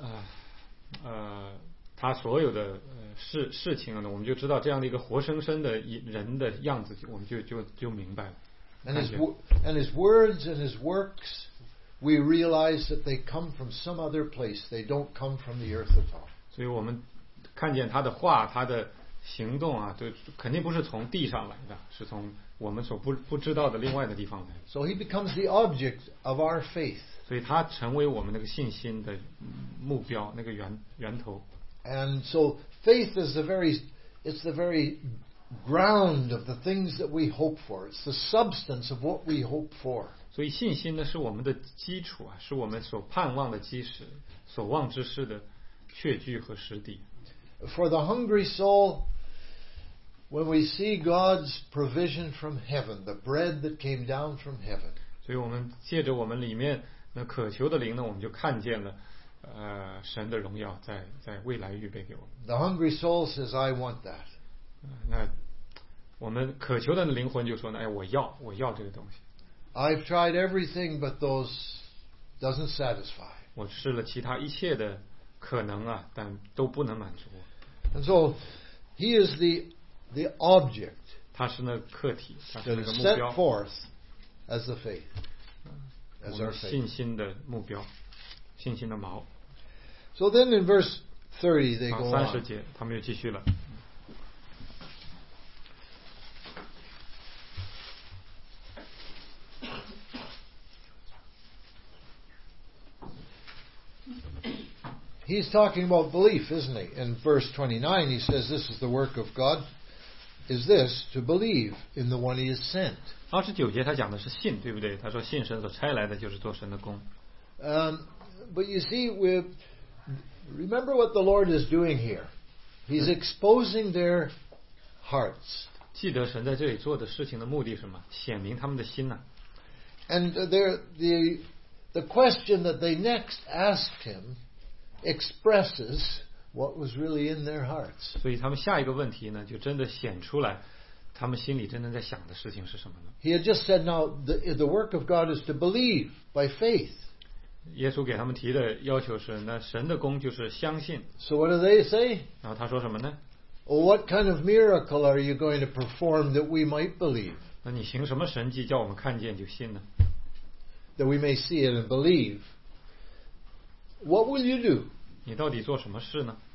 他所有的事情呢，我们就知道这样的一个活生生的人的样子，我们就明白了。 And his words and his works, we realize that they come from some other place. They don't come from the earth at all. 所以我们看见他的话，他的行动啊，就肯定不是从地上来的，是从我们所不知道的另外的地方来。 So he becomes the object of our faith. 所以他成为我们那个信心的目标，那个源头。 And so faith is the very ground of the things that we hope for. It's the substance of what we hope for. 所以信心呢，是我们的基础啊，是我们所盼望的基石，所望之事的确据和实底。 For the hungry soul, when we see God's provision from heaven, the bread that came down from heaven. 所以我们借着我们里面那渴求的灵呢，我们就看见了神的荣耀在未来预备给我们。 The hungry soul says, "I want that." 那我们渴求的灵魂就说呢，我要这个东西。 I've tried everything, but those doesn't satisfy. 我试了其他一切的可能啊，但都不能满足。 And so he is the object. 他是那客体，他是那个目 set 标。 forth as the faith, as our faith. 信心的目标，信心的锚。 So then in verse 30 they go 30 on. 节，他们又继续了。 He's talking about belief, isn't he? In verse 29 he says, "This is the work of God, is this, to believe in the one he has sent." 29节他讲的是信，对不对？他说信神所差来的就是做神的工。 But you see, remember what the Lord is doing here. He's exposing their hearts. 记得神在这里做的事情的目的是什么？显明他们的心呐。 And the question that they next asked him expresses what was really in their hearts. 所以他们下一个问题呢，就真的显出来他们心里真正在想的事情是什么呢？ He had just said, now the work of God is to believe by faith. 耶稣给他们提的要求是，那神的工就是相信。 So what do they say? 然后他说什么呢？ Oh, what kind of miracle are you going to perform that we might believe? 那你行什么神迹，叫我们看见就信呢？ That we may see it and believe. What will you do? 你到底做什么事呢？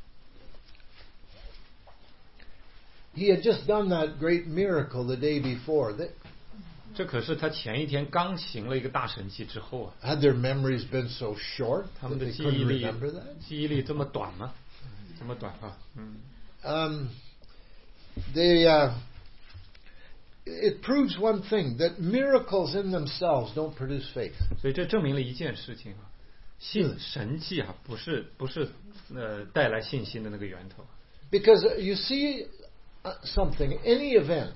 He had just done that great miracle the day before. 这可是他前一天刚行了一个大神迹之后啊。 Had their memories been so short 他 that 们的 they 记 couldn't 忆力 remember that? 记忆力这么短吗？这么短啊？ It proves one thing, that miracles in themselves don't produce faith. 所以这证明了一件事情啊，神迹啊，不是带来信心的那个源头。 Because you see something, any event,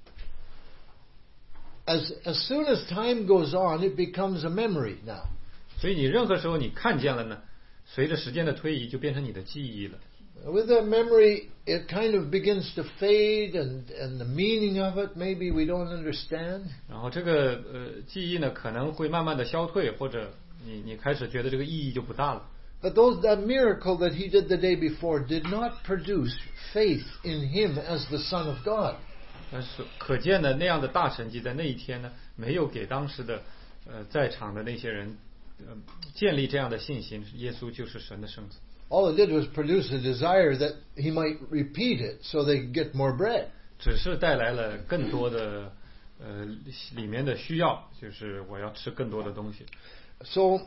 as soon as time goes on, it becomes a memory now. 所以你任何时候你看见了呢，随着时间的推移，就变成你的记忆了。 With that memory, it kind of begins to fade, and the meaning of it, maybe we don't understand. 然后这个记忆呢，可能会慢慢的消退，或者你开始觉得这个意义就不大了。 But that miracle that he did the day before did not produce faith in him as the Son of God. 但是可见的那样的大神迹，在那一天呢，没有给当时的在场的那些人建立这样的信心，耶稣就是神的圣子。 All it did was produce a desire that he might repeat it so they could get more bread. 只是带来了更多的里面的需要，就是我要吃更多的东西。 So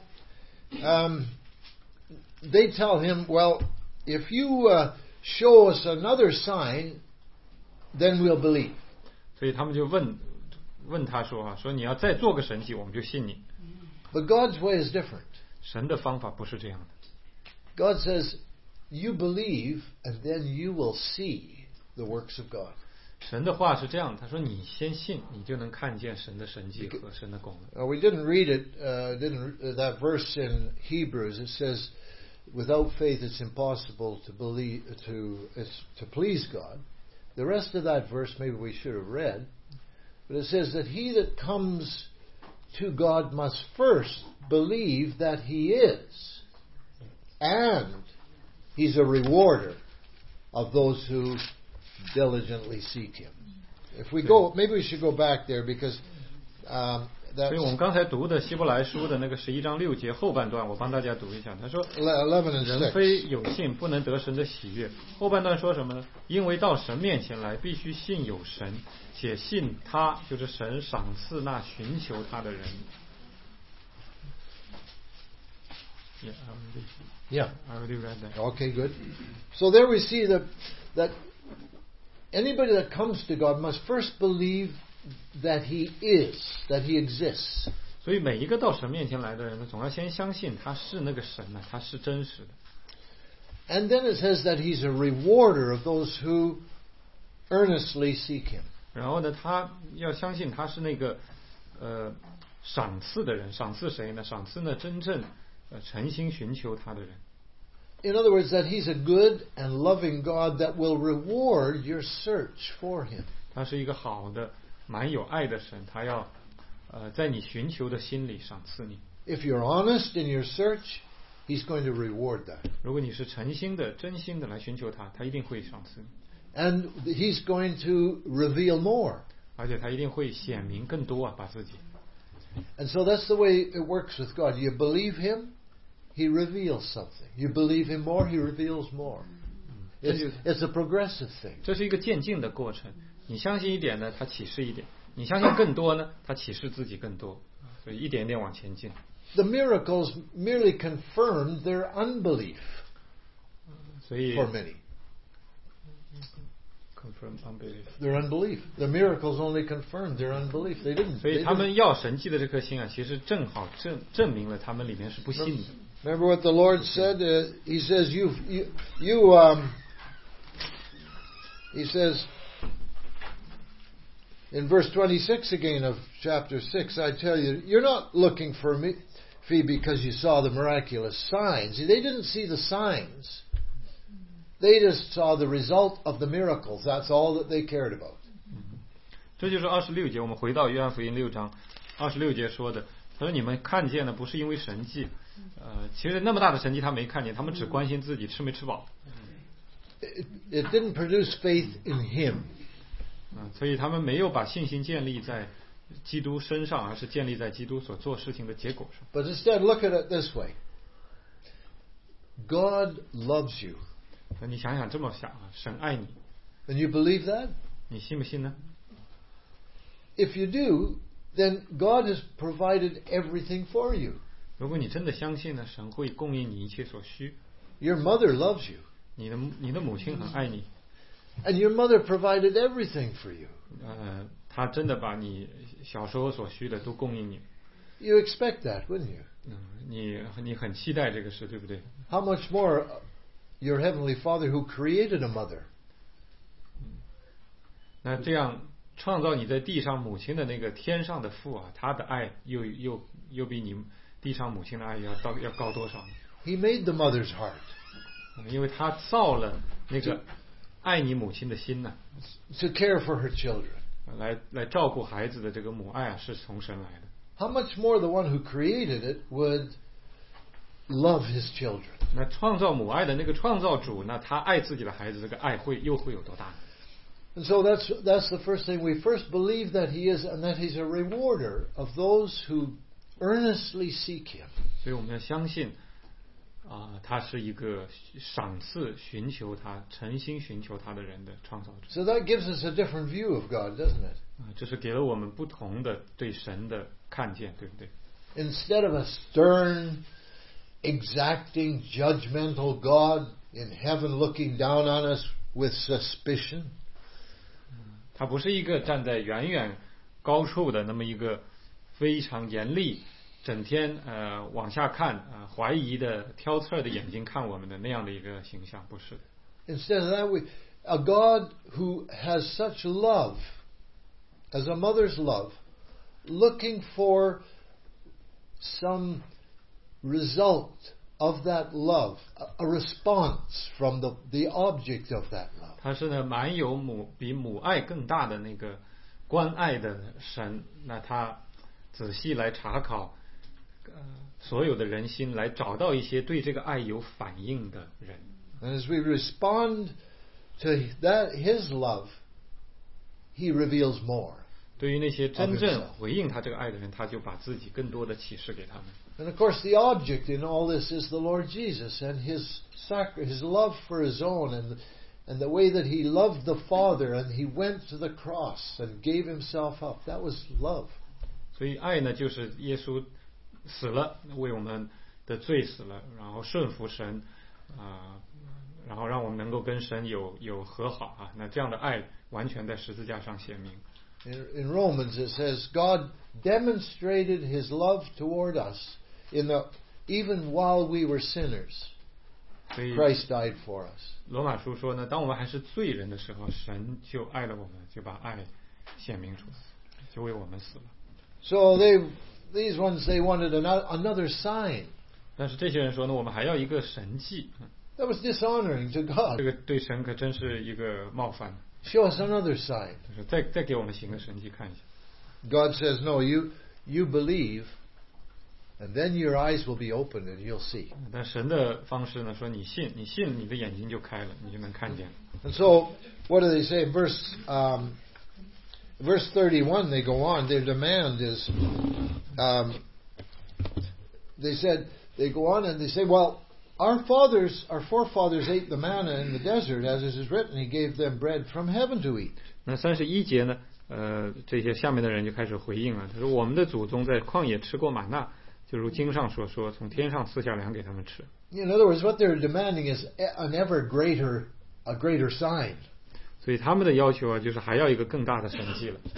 they tell him, well, if you show us another sign, then we'll believe. 所以他们就问他说你要再做个神迹，我们就信你。 But God's way is different. 神的方法不是这样的。 God says, you believe and then you will see the works of God. 神的话是这样，他说你先信，你就能看见神的神迹和神的功能。 We didn't read it, that verse in Hebrews. It says, without faith it's impossible to please God. The rest of that verse maybe we should have read. But it says that he that comes to God must first believe that he is. And he's a rewarder of those who diligently seek him. If we go, maybe we should go back there because 所以我们刚才读的希伯来书的那个11章6节后半段，我帮大家读一下。他说：“人非有信，不能得神的喜悦。”后半段说什么呢？因为到神面前来，必须信有神，且信他，就是神赏赐那寻求他的人。 Yeah, I already read that. Okay, good. So there we see that anybody that comes to God must first believe that he is, that he exists. 所以每一个到神面前来的人呢，总要先相信他是那个神呢，他是真实的。 And then it says that he's a rewarder of those who earnestly seek him. 然后呢，他要相信他是那个赏赐的人，赏赐谁呢？赏赐呢真正诚心寻求他的人。 In other words, that he's a good and loving God that will reward your search for him. 他是一个好的、蛮有爱的神，他要在你寻求的心里赏赐你。 If you're honest in your search, he's going to reward that. 如果你是诚心的、真心的来寻求他，他一定会赏赐你。 And he's going to reveal more. 而且他一定会显明更多啊，把自己。 And so that's the way it works with God. You believe him, he reveals something. You believe him more, he reveals more. It's a progressive thing. 这是一个渐进的过程。你相信一点呢，他启示一点；你相信更多呢，他启示自己更多。所以一点点往前进。 The miracles merely confirmed their unbelief. 所以 for many. Confirm unbelief. Their unbelief. The miracles only confirmed their unbelief. They didn't. 所以他们要神迹的这颗心啊，其实正好证明了他们里面是不信的。 Remember what the Lord said? He says, He says, in verse 26 again of chapter 6, I tell you, you're not looking for me because you saw the miraculous signs. They didn't see the signs. They just saw the result of the miracles. That's all that they cared about. 这就是26节，我们回到约翰福音6章26节说的。他说：“你们看见的不是因为神迹，其实那么大的神迹他没看见，他们只关心自己吃没吃饱。” It didn't produce faith in him. 所以他们没有把信心建立在基督身上，而是建立在基督所做事情的结果上。 But instead, look at it this way. God loves you. 那你想想这么想啊，神爱你。 And you believe that? 你信不信呢？ If you do, then God has provided everything for you. 如果你真的相信呢，神会供应你一切所需。 Your mother loves you. 你的母亲很爱你。 And your mother provided everything for you. 她真的把你小时候所需的都供应你。 You expect that, wouldn't you? 你很期待这个事，对不对？ How much more your heavenly Father who created a mother? 那这样创造你在地上母亲的那个天上的父啊，他的爱又比你地上母亲的爱要高多少呢？ He made the mother's heart. 因为他造了那个爱你母亲的心呢。 To care for her children. 来照顾孩子的这个母爱啊，是从神来的。 How much more the one who created it would love his children? 那创造母爱的那个创造主呢，他爱自己的孩子，这个爱又会有多大？ And so that's the first thing. We first believe that he is, and that he's a rewarder of those who earnestly seek him. 所以我们要相信他是一个赏赐寻求他、诚心寻求他的人的创造者。 So that gives us a different view of God, doesn't it? 这是给了我们不同的对神的看见，对不对？ Instead of a stern, exacting, judgmental God in heaven looking down on us with suspicion. 他不是一个站在远远高处的那么一个非常严厉，整天往下看怀疑的挑刺的眼睛看我们的那样的一个形象，不是。 Instead of that, a God who has such love, as a mother's love, looking for some result of that love, a response from the object of that love. 他是呢蛮有比母爱更大的那个关爱的神，那他仔细来查考所有的人心，来找到一些对这个爱有反应的人。 And as we respond to His love, He reveals more. 对于那些真正回应他这个爱的人，他就把自己更多的启示给他们。 And of course, the object in all this is the Lord Jesus and His love for His own, and the way that He loved the Father, and He went to the cross and gave Himself up. That was love. 所以爱呢，就是耶稣死了，为我们的罪死了，然后顺服神然后让我们能够跟神有和好啊。那这样的爱完全在十字架上显明。 In Romans it says, God demonstrated His love toward us even while we were sinners. Christ died for us. 罗马书说呢，当我们还是罪人的时候，神就爱了我们，就把爱显明出来，就为我们死了。 So these ones, they wanted another sign. 但是这些人说呢，我们还要一个神迹。 That was dishonoring to God. 这个对神可真是一个冒犯。 Show us another sign. 再给我们行个神迹看一下。 God says, no, you believe, and then your eyes will be opened and you'll see. 但神的方式呢，说你信，你的眼睛就开了，你就能看见。 And so, what do they say? Verse 31, they go on. Their demand is, they go on and they say, well, our forefathers ate the manna in the desert, as it is written, He gave them bread from heaven to eat. 那31节呢，这些下面的人就开始回应了。他说：“我们的祖宗在旷野吃过玛纳，就如经上说从天上赐下粮给他们吃。” In other words, what they're demanding is a greater sign. 所以他们的要求啊，就是还要一个更大的神迹了。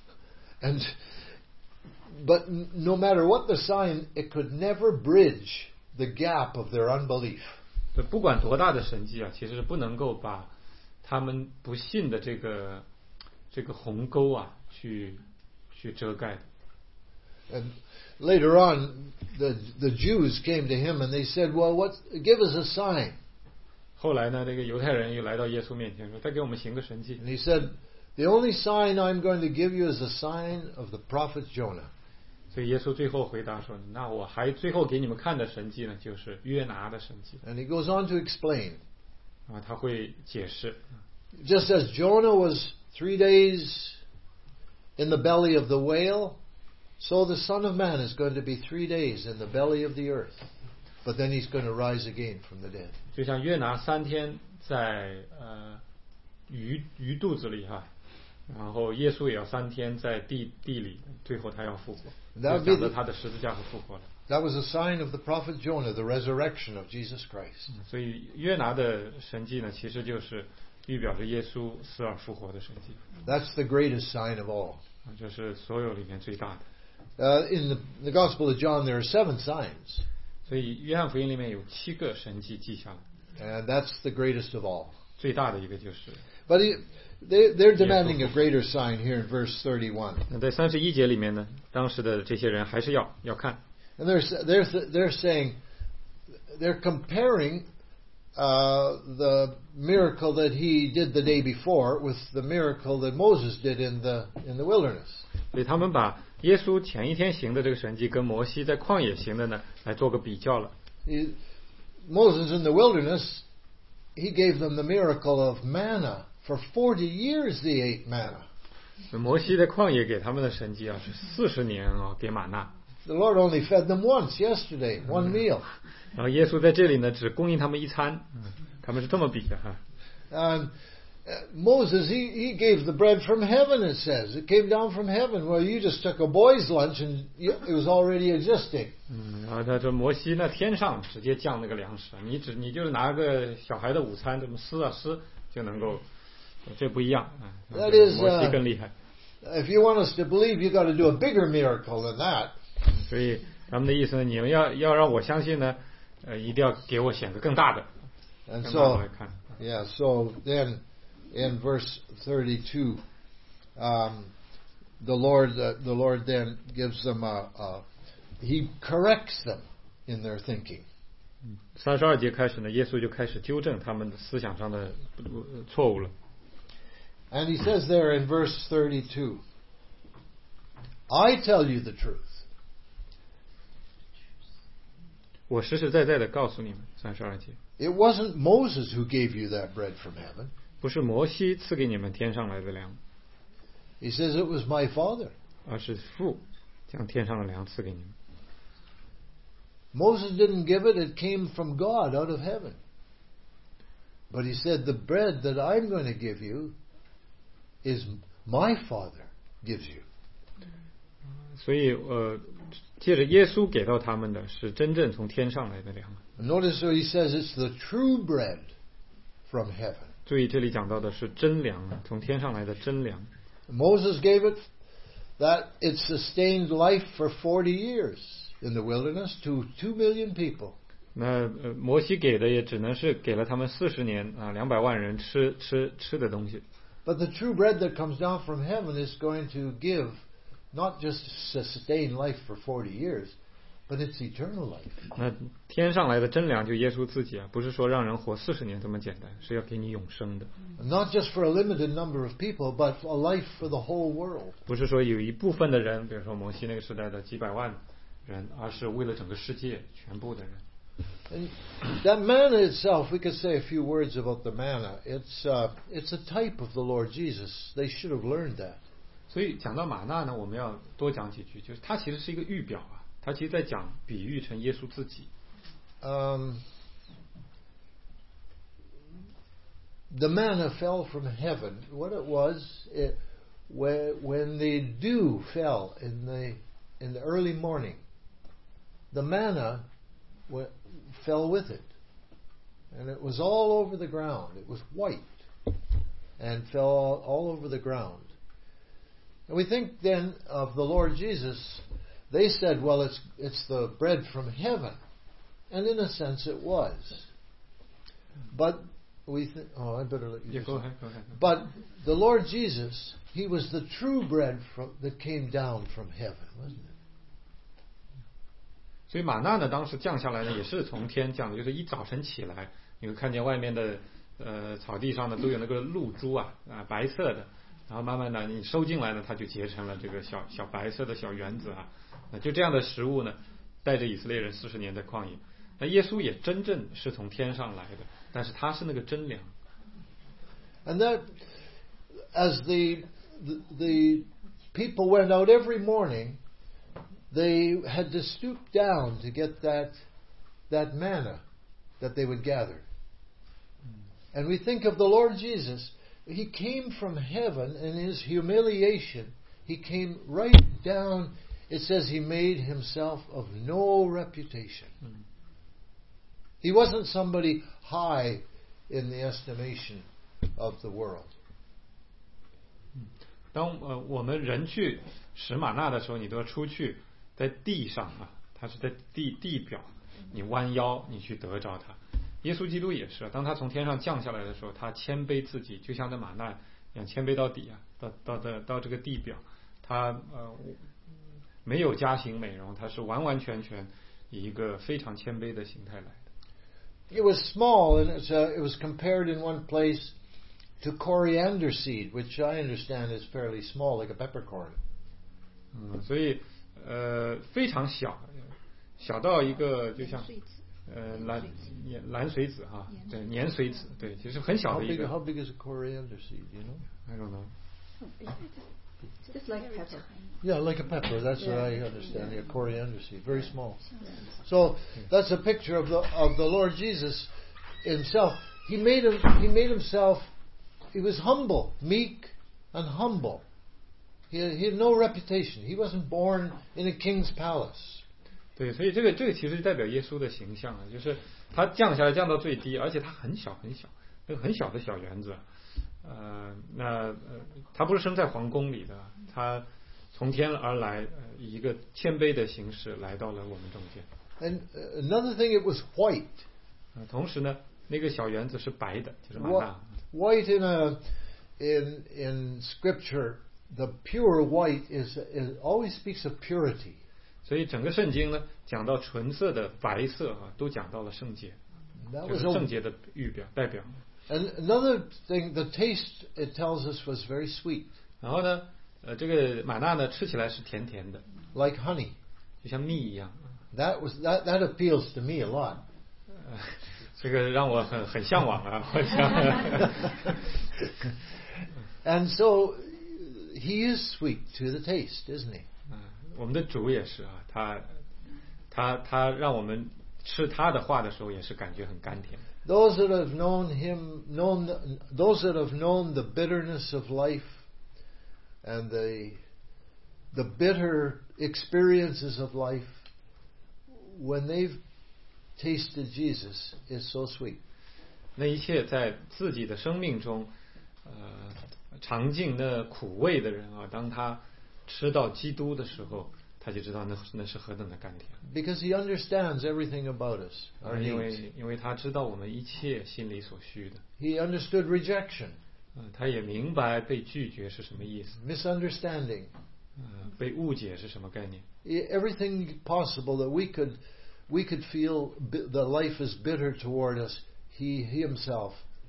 But no matter what the sign, it could never bridge the gap of their unbelief. 不管多大的神迹啊，其实是不能够把他们不信的这个鸿沟啊，去遮盖的。 And later on, the Jews came to Him and they said, "Well, give us a sign." 后来呢，这个犹太人又来到耶稣面前说：“再给我们行个神迹。” And He said, "The only sign I'm going to give you is the sign of the prophet Jonah." 所以耶稣最后回答说：“那我还最后给你们看的神迹呢，就是约拿的神迹。” And He goes on to explain. 他会解释。 Just as Jonah was 3 days in the belly of the whale, so the Son of Man is going to be 3 days in the belly of the earth. But then He's going to rise again from the dead. 就像约拿3天在鱼肚子里哈，然后耶稣也要3天在地里，最后他要复活。就讲到他的十字架和复活了。 That was a sign of the prophet Jonah, the resurrection of Jesus Christ. 所以约拿的神迹呢，其实就是预表着耶稣死而复活的神迹。 That's the greatest sign of all. 这是所有里面最大的。 In the Gospel of John, there are 7 signs. 所以约翰福音里面有7个神迹记下来。 And that's the greatest of all. 最大的一个就是。 But they're demanding a greater sign here in verse 31. 那在31节里面呢，当时的这些人还是要看。 And they're saying, they're comparing the miracle that He did the day before with the miracle that Moses did in the wilderness. 所以他们把耶稣前一天行的这个神迹跟摩西在旷野行的呢来做个比较了。 Moses in the wilderness, he gave them the miracle of manna. For 40 years they ate manna. 摩西在旷野给他们的神迹啊，是40年啊，给玛纳。 The Lord only fed them once yesterday, one meal. 然后耶稣在这里呢，只供应他们一餐。他们是这么比的哈。 Moses, he gave the bread from heaven, it says. It came down from heaven. Well, you just took a boy's lunch and it was already existing. 然后他说摩西那天上直接降那个粮食，你就是拿个小孩的午餐这么撕就能够，这不一样啊。 That is, 摩西更厉害。 If you want us to believe, you got to do a bigger miracle than that. 所以他们的意思呢，你们要让我相信呢，一定要给我显个更大的。 And so, yeah, so then in verse 32, the Lord then gives them He corrects them in their thinking. 32节开始呢，耶稣就开始纠正他们的思想上的错误了。 And he says there in verse 32, I tell you the truth. 我实实在在的告诉你们，32节。 It wasn't Moses who gave you that bread from heaven. 不是摩西赐给你们天上来的粮。 He says it was my Father. 而是父将天上的粮赐给你们。 Moses didn't give it, it came from God out of heaven. But he said, the bread that I'm going to give you is my Father gives you. 所以借着耶稣给到他们的是真正从天上来的粮。 Notice what he says, it's the true bread from heaven. 注意这里讲到的是真粮，从天上来的真粮。 Moses gave it that it sustained life for 40 years in the wilderness to 2 million people. 那摩西给的也只能是给了他们40年200万人吃的东西。 But the true bread that comes down from heaven is going to give, not just sustain life for 40 years, but it's eternal life. 那天上来的真粮就耶稣自己不是说让人活40年这么简单，是要给你永生的。 Not just for a limited number of people, but a life for the whole world. 不是说有一部分的人，比如说摩西那个时代的几百万人，而是为了整个世界全部的人。 And that manna itself, we could say a few words about the manna. It's a type of the Lord Jesus. They should have learned that. 所以讲到玛纳呢，我们要多讲几句，就是它其实是一个预表它其实在讲比喻成耶稣自己。 The manna fell from heaven. What it was, when the dew fell in the early morning, the manna fell with it, and it was all over the ground. It was white and fell all over the ground. And we think then of the Lord Jesus. They said, well, it's the bread from heaven, and in a sense it was. But we think, I better let you. Yeah, go ahead. But the Lord Jesus, He was the true bread that came down from heaven, wasn't it? 所以玛纳呢，当时降下来呢，也是从天降的，就是一早晨起来，你会看见外面的草地上呢都有那个露珠白色的，然后慢慢的你收进来呢，它就结成了这个小白色的小圆子那就这样的食物呢，带着以色列人40年的旷野。那耶稣也真正是从天上来的，但是他是那个真粮。 And that, as the people went out every morning, they had to stoop down to get that manna that they would gather. And we think of the Lord Jesus. He came from heaven, and in His humiliation, He came right down. It says He made Himself of no reputation. He wasn't somebody high in the estimation of the world. 当我们人去拾玛纳的时候，你都要出去在地上它是在地表，你弯腰你去得着它。耶稣基督也是，当他从天上降下来的时候，他谦卑自己，就像这玛纳一样谦卑到底到这个地表，他没有加行美容，他是完完全全以一个非常谦卑的形态来的。 It was small, and it was compared in one place to coriander seed, which I understand is fairly small, like a peppercorn. 所以非常小到一个就像蓝水子对，粘水子，对，其实很小的一个。 How big is a coriander seed? You know? I don't know. Just like pepper. Yeah, like a pepper. That's what I understand. A coriander seed, very small. So that's a picture of the Lord Jesus Himself. He made Himself. He was humble, meek, and humble. He had no reputation. He wasn't born in a king's palace. 对，所以这个其实代表耶稣的形象就是他降下来降到最低，而且他很小，那个很小的小园子，他不是生在皇宫里的，他从天而来，以一个谦卑的形式来到了我们中间。 And another thing, it was white. 同时呢，那个小园子是白的，就是玛纳。 White in Scripture, the pure white is always speaks of purity. 所以整个圣经呢，讲到纯色的白色啊，都讲到了圣洁，就是圣洁的代表。 And another thing, the taste it tells us was very sweet. 然后呢，这个玛纳呢，吃起来是甜甜的 ，like honey， 就像蜜一样。 That appeals to me a lot. 这个让我很向往啊，我想。 And so he is sweet to the taste, isn't he? 我们的主也是啊，他让我们吃他的话的时候，也是感觉很甘甜。 Those that have known him, those that have known the bitterness of life and the bitter experiences of life, when they've tasted Jesus, is so sweet. 那一切在自己的生命中，尝尽那苦味的人啊，当他吃到基督的时候，他就知道那是何等的甘甜。 Because he understands everything about us, our needs. 因为他知道我们一切心里所需的。 He understood rejection. 他也明白被拒绝是什么意思。 Misunderstanding. 被误解是什么概念 ？Everything possible that we could feel the life is bitter toward us, he himself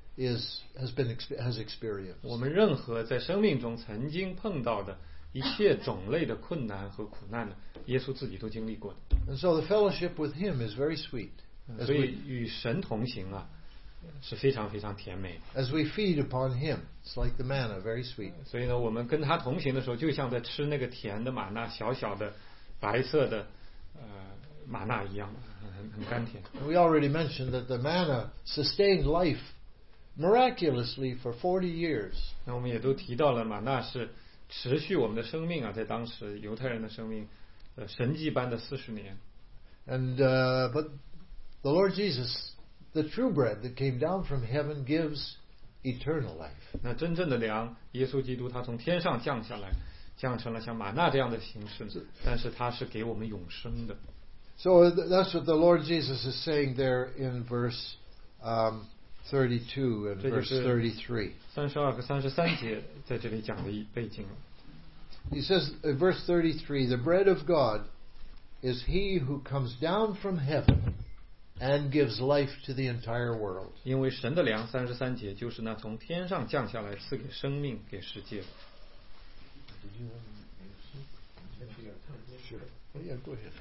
has experienced. 我们任何在生命中曾经碰到的一切种类的困难和苦难呢，耶稣自己都经历过的。 And so the fellowship with him is very sweet. 所以与神同行啊，是非常非常甜美。 As we feed upon him, it's like the manna, very sweet. 所以呢，我们跟他同行的时候，就像在吃那个甜的玛纳，小小的白色的玛纳一样，很甘甜。 We already mentioned that the manna sustained life miraculously for 40 years. 那我们也都提到了，玛纳是持续我们的生命啊，在当时犹太人的生命，神迹般的40年。 And but the Lord Jesus, the true bread that came down from heaven, gives eternal life. 那真正的粮，耶稣基督他从天上降下来，降成了像玛纳这样的形式，但是他是给我们永生的。 So that's what the Lord Jesus is saying there in verse 32 and verse 33. 32和33节在这里讲的背景。 He says, verse 33, the bread of God is he who comes down from heaven and gives life to the entire world. 因为神的粮33节就是那从天上降下来赐给生命给世界。 Sure. Yeah, go ahead.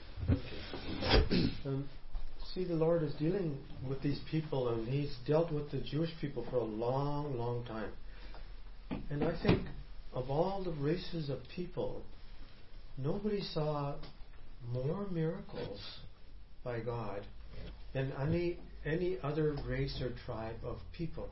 See, the Lord is dealing with these people, and He's dealt with the Jewish people for a long, long time. And I think of all the races of people, nobody saw more miracles by God than any other race or tribe of people.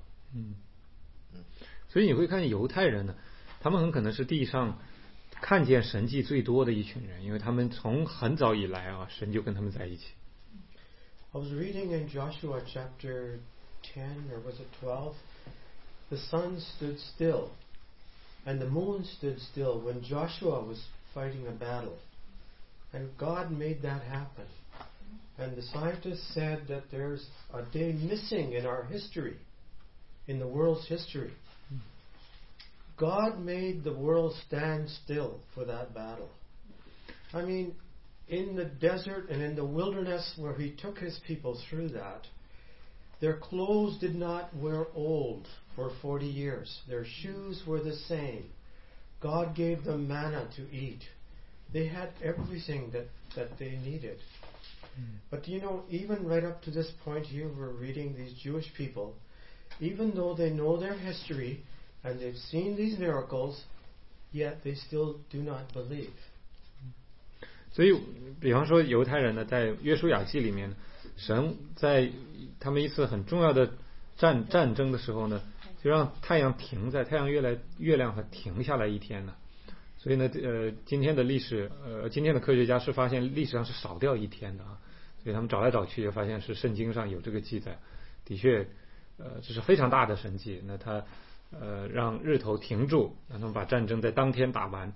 所以你会看犹太人呢，他们很可能是地上看见神迹最多的一群人，因为他们从很早以来啊，神就跟他们在一起。 I was reading in Joshua chapter 10, or was it 12? The sun stood still, and the moon stood still when Joshua was fighting a battle. And God made that happen. And the scientists said that there's a day missing in our history, in the world's history. God made the world stand still for that battle. I mean, in the desert and in the wilderness where He took His people through that, their clothes did not wear old for 40 years. Their shoes were the same. God gave them manna to eat. They had everything that they needed. But you know, even right up to this point here, we're reading these Jewish people, even though they know their history and they've seen these miracles, yet they still do not believe. 所以，比方说犹太人呢，在约书亚记里面，神在他们一次很重要的战争的时候呢，就让太阳停在月亮还停下来一天呢。所以呢，今天的今天的科学家是发现历史上是少掉一天的啊。所以他们找来找去，也发现是圣经上有这个记载，的确，这是非常大的神迹。那他让日头停住，让他们把战争在当天打完。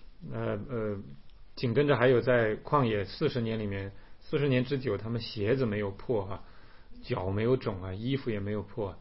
紧跟着还有在旷野40年里面，40年之久，他们鞋子没有破啊，脚没有肿啊，衣服也没有破，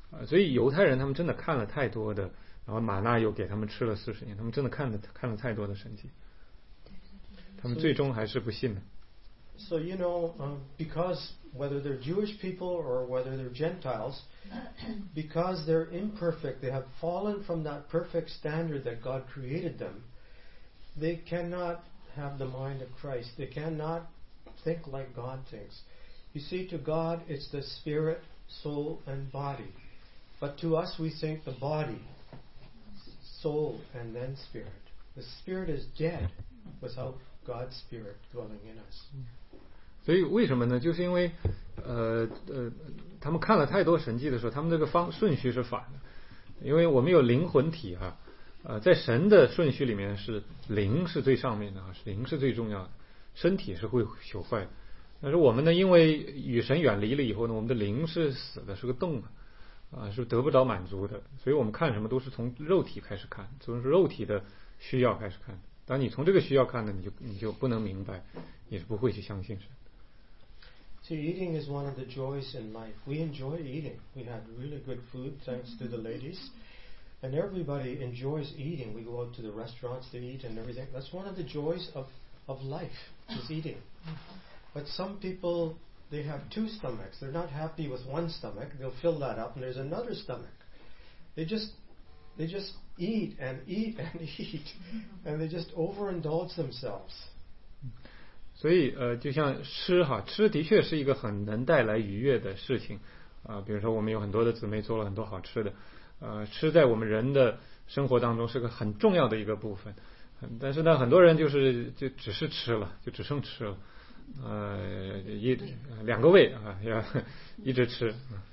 所以犹太人他们真的看了太多的，然后玛纳又给他们吃了40年，他们真的看了太多的神迹，他们最终还是不信的。 So because whether they're Jewish people or whether they're Gentiles, because they're imperfect, they have fallen from that perfect standard that God created them, they cannot have the mind of Christ. They cannot think like God thinks. You see, to God it's the spirit, soul, and body. But to us we think the body, soul, and then spirit. The spirit is dead without God's spirit dwelling in us. 所以为什么呢？就是因为他们看了太多神迹的时候，他们这个顺序是反的。因为我们有灵魂体在神的顺序里面是灵是最上面的灵是最重要的，身体是会朽坏的。但是我们呢，因为与神远离了以后呢，我们的灵是死的，是个洞是得不着满足的。所以我们看什么都是从肉体开始看，从肉体的需要开始看。当你从这个需要看呢，你就不能明白，也是不会去相信神。 See, eating is one of the joys in life. We enjoy eating. We had really good food thanks to the ladies. And everybody enjoys eating. We go out to the restaurants to eat and everything. That's one of the joys of life, is eating. But some people, they have two stomachs. They're not happy with one stomach. They'll fill that up and there's another stomach. They just eat and eat and eat. And they just overindulge themselves. 所以就像吃的确是一个很能带来愉悦的事情比如说我们有很多的姊妹做了很多好吃的吃在我们人的生活当中是个很重要的一个部分但是呢很多人就只是吃了就只剩吃了两个胃要一直吃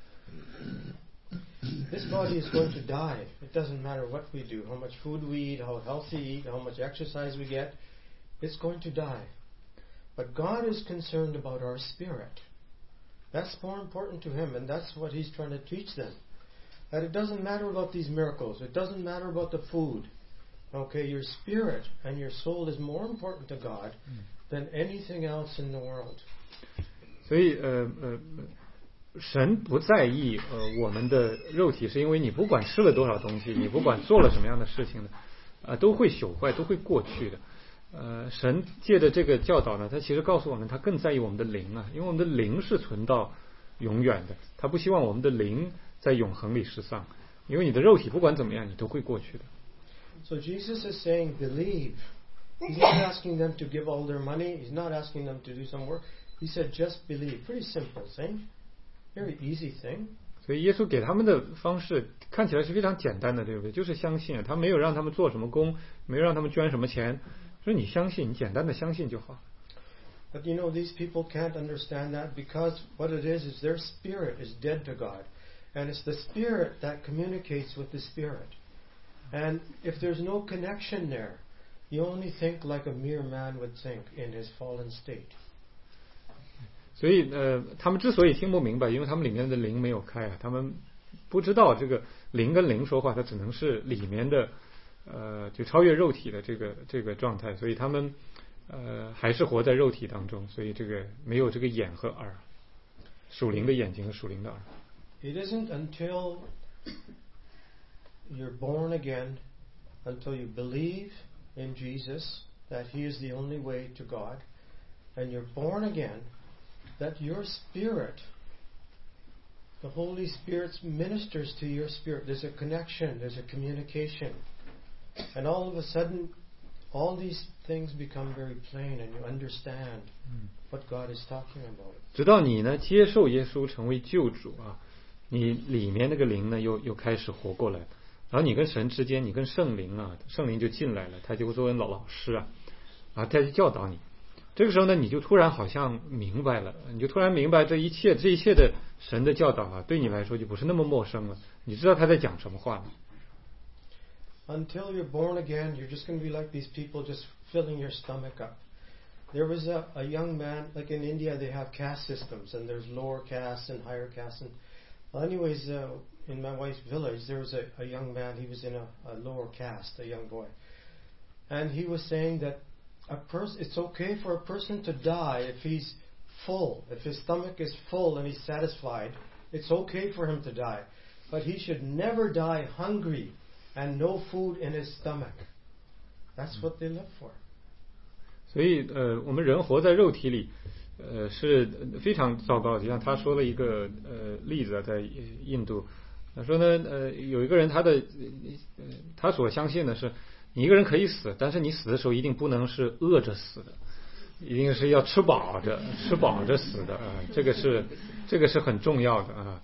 This body is going to die. It doesn't matter what we do, how much food we eat, how healthy we eat, how much exercise we get. It's going to die. But God is concerned about our spirit. That's more important to Him, and that's what He's trying to teach them. That it doesn't matter about these miracles. It doesn't matter about the food. Okay, your spirit and your soul is more important to God than anything else in the world. 所以神不在意我们的肉体，是因为你不管吃了多少东西，你不管做了什么样的事情呢都会朽坏，都会过去的。神借着这个教导呢，他其实告诉我们，他更在意我们的灵因为我们的灵是存到永远的，他不希望我们的灵在永恒里失丧，因为你的肉体不管怎么样，你都会过去的。 So Jesus is saying, believe. He's not asking them to give all their money. He's not asking them to do some work. He said, just believe. Pretty simple thing. Very easy thing. 所以耶稣给他们的方式看起来是非常简单的，对不对？就是相信他没有让他们做什么工，没有让他们捐什么钱。所以你相信，你简单的相信就好。 But these people can't understand that because what it is their spirit is dead to God. And it's the spirit that communicates with the spirit. And if there's no connection there, you only think like a mere man would think in his fallen state. 所以他们之所以听不明白，因为他们里面的灵没有开他们不知道这个灵跟灵说话，它只能是里面的就超越肉体的这个状态，所以他们还是活在肉体当中，所以这个没有这个眼和耳，属灵的眼睛和属灵的耳。 It isn't until you're born again, until you believe in Jesus that He is the only way to God, and you're born again, that your spirit, the Holy Spirit ministers to your spirit. There's a connection, there's a communication. And all of a sudden, all these things become very plain and you understand what God is talking about. 直到你呢接受耶稣成为救主你里面那个灵呢又开始活过来，然后你跟神之间，你跟圣灵圣灵就进来了，他就作为老师他就教导你。这个时候呢，你就突然好像明白了，你就突然明白这一切的神的教导对你来说就不是那么陌生了，你知道他在讲什么话了。 Until you're born again, you're just going to be like these people, just filling your stomach up. There was a young man, like in India, they have caste systems, and there's lower castes and higher castes. And anyways, in my wife's village, there was a young man. He was in a lower caste, a young boy, and he was saying that it's okay for a person to die if he's full, if his stomach is full and he's satisfied. It's okay for him to die. but he should never die hungry and no food in his stomach. That's what they live for. 所以我们人活在肉体里是非常糟糕的。就像他说了一个例子，在印度，他说呢有一个人他所相信的是你一个人可以死，但是你死的时候一定不能是饿着死的，一定是要吃饱着死的啊，这个是很重要的啊。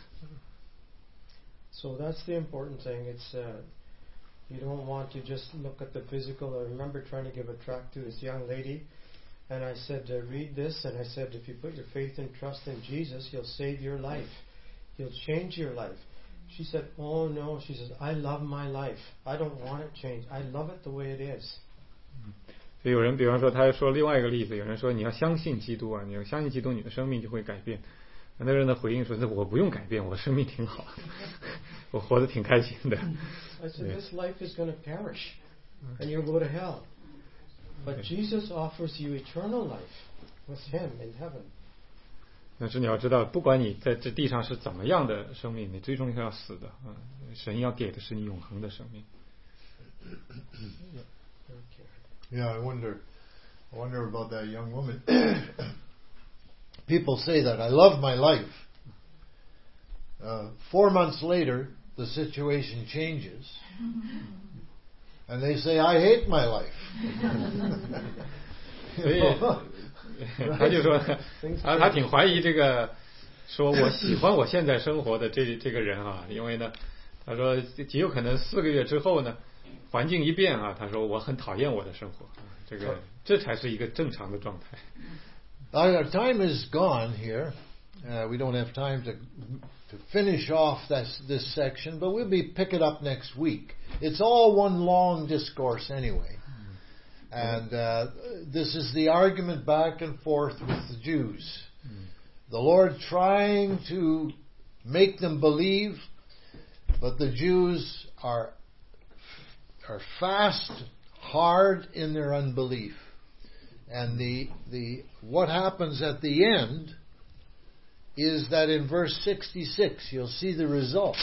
So that's the important thing. It's you don't want to just look at the physical. I remember trying to give a tract to this young lady, and I said, read this, and I said, if you put your faith and trust in Jesus, He'll save your life. He'll change your life. She said, oh no, she says, I love my life. I don't want it changed. I love it the way it is. 所以有人比方说他说另外一个例子，有人说你要相信基督啊，你要相信基督，你的生命就会改变。那个人的回应说，我不用改变，我生命挺好，我活得挺开心的。 I said, this life is going to perish, and you'll go to hell. But Jesus offers you eternal life with Him in heaven. 但是你要知道，不管你在这地上是怎么样的生命，你最终是要死的啊！神要给的是你永恒的生命。 Yeah, I wonder about that young woman. People say that I love my life. 4 months later, the situation changes, and they say I hate my life. 所以他就说他挺怀疑这个，说我喜欢我现在生活的这个人啊，因为呢，他说极有可能4个月之后呢，环境一变啊，他说我很讨厌我的生活，这才是一个正常的状态。 Our time is gone here. We don't have time to finish off this section, but we'll be pick it up next week. It's all one long discourse anyway. And this is the argument back and forth with the Jews. The Lord trying to make them believe, but the Jews are fast, hard in their unbelief. And what happens at the end is that in verse 66 you'll see the result.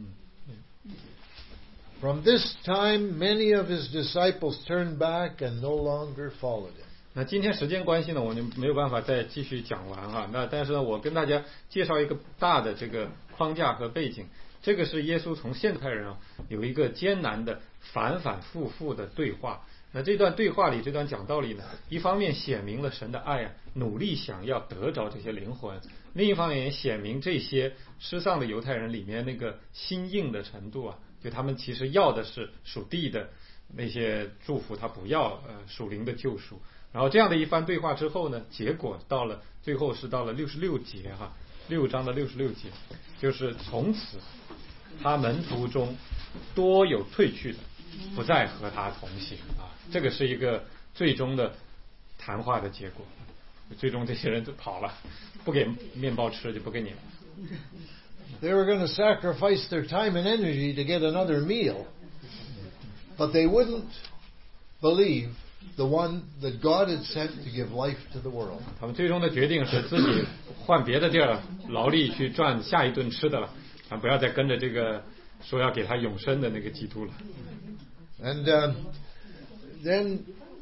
From this time, many of his disciples turned back and no longer followed him. 那今天时间关系呢，我就没有办法再继续讲完哈。但是呢，我跟大家介绍一个大的这个框架和背景。这个是耶稣从现代人有一个艰难的反反复复的对话。那这段对话里，这段讲道理呢，一方面显明了神的爱啊，努力想要得着这些灵魂；另一方面也显明这些失丧的犹太人里面那个心硬的程度啊，就他们其实要的是属地的那些祝福，他不要属灵的救赎。然后这样的一番对话之后呢，结果到了最后是到了66节哈，6章的66节，就是从此他门徒中多有退去的，不再和他同行啊。这个是一个最终的谈话的结果，最终这些人都跑了，不给面包吃就不给你了。 They were going to sacrifice their time and energy to get another meal, but they wouldn't believe the one that God had sent to give life to the world. 他们最终的决定是自己换别的地儿劳力去赚下一顿吃的了，不要再跟着这个说要给他永生的那个基督了。 And then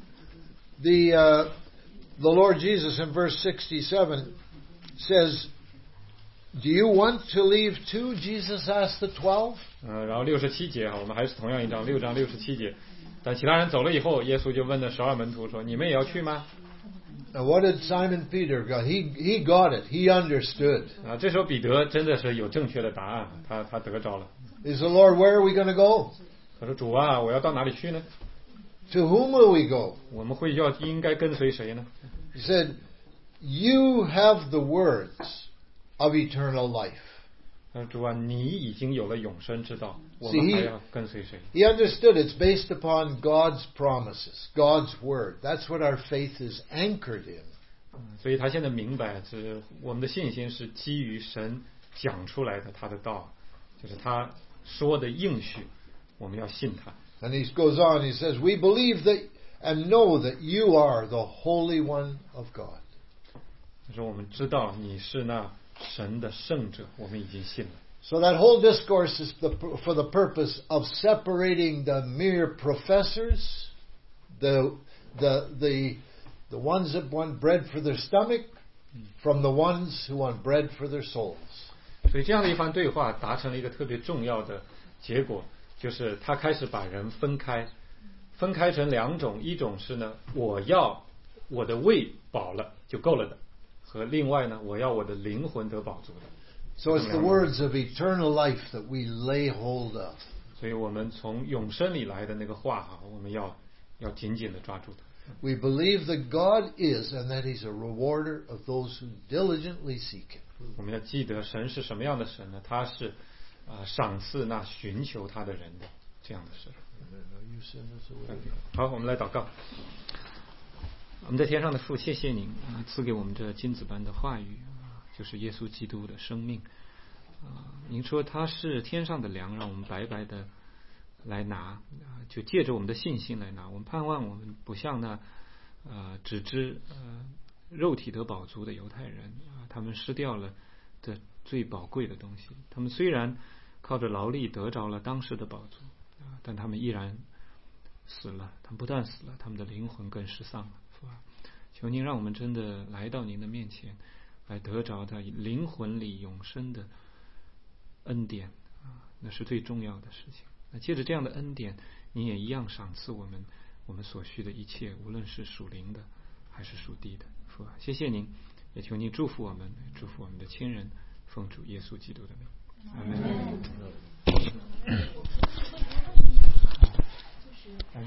the Lord Jesus in verse 67 says, "Do you want to leave too?" Jesus asked the 12. 然后67节我们还是同样一章6章67节，但其他人走了以后，耶稣就问了12门徒说：“你们也要去吗？” Now what did Simon Peter got? He got it. He understood. 啊，这时候彼得真的是有正确的答案，他得着了。 He said, "Lord, where are we going to go?" 他说：“主啊，我要到哪里去呢？” To whom will we go? 我们会应该跟随谁呢？ He said, "You have the words of eternal life." 主啊，你已经有了永生之道，我们还要跟随谁？ He understood it's based upon God's promises, God's word. That's what our faith is anchored in. 所以他现在明白，是我们的信心是基于神讲出来的他的道，就是他说的应许，我们要信他。 And he goes on, he says, "We believe that and know that you are the Holy One of God." 他说我们知道你是那神的圣者，我们已经信了。 So that whole discourse is for the purpose of separating the mere professors, the ones that want bread for their stomach, from the ones who want bread for their souls. 所以这样的一番对话达成了一个特别重要的结果，就是他开始把人分开成两种，一种是呢，我要我的胃饱了就够了的，和另外呢，我要我的灵魂得饱足的。 So it's the words of eternal life that we lay hold of. 所以我们从永生里来的那个话我们要紧紧的抓住它。 We believe that God is and that He's a rewarder of those who diligently seek Him. 我们要记得神是什么样的神呢？他是赏赐那寻求他的人的这样的神。好，我们来祷告。我们在天上的父，谢谢您赐给我们这金子般的话语，就是耶稣基督的生命。您说他是天上的粮，让我们白白的来拿，就借着我们的信心来拿。我们盼望我们不像那只知肉体得饱足的犹太人他们失掉了这最宝贵的东西。他们虽然靠着劳力得着了当时的饱足但他们依然死了。他们不但死了，他们的灵魂更失丧了。求您让我们真的来到您的面前，来得着在灵魂里永生的恩典那是最重要的事情。那借着这样的恩典，您也一样赏赐我们所需的一切，无论是属灵的还是属地的。父啊，谢谢您，也求您祝福我们，祝福我们的亲人，奉主耶稣基督的名，阿门。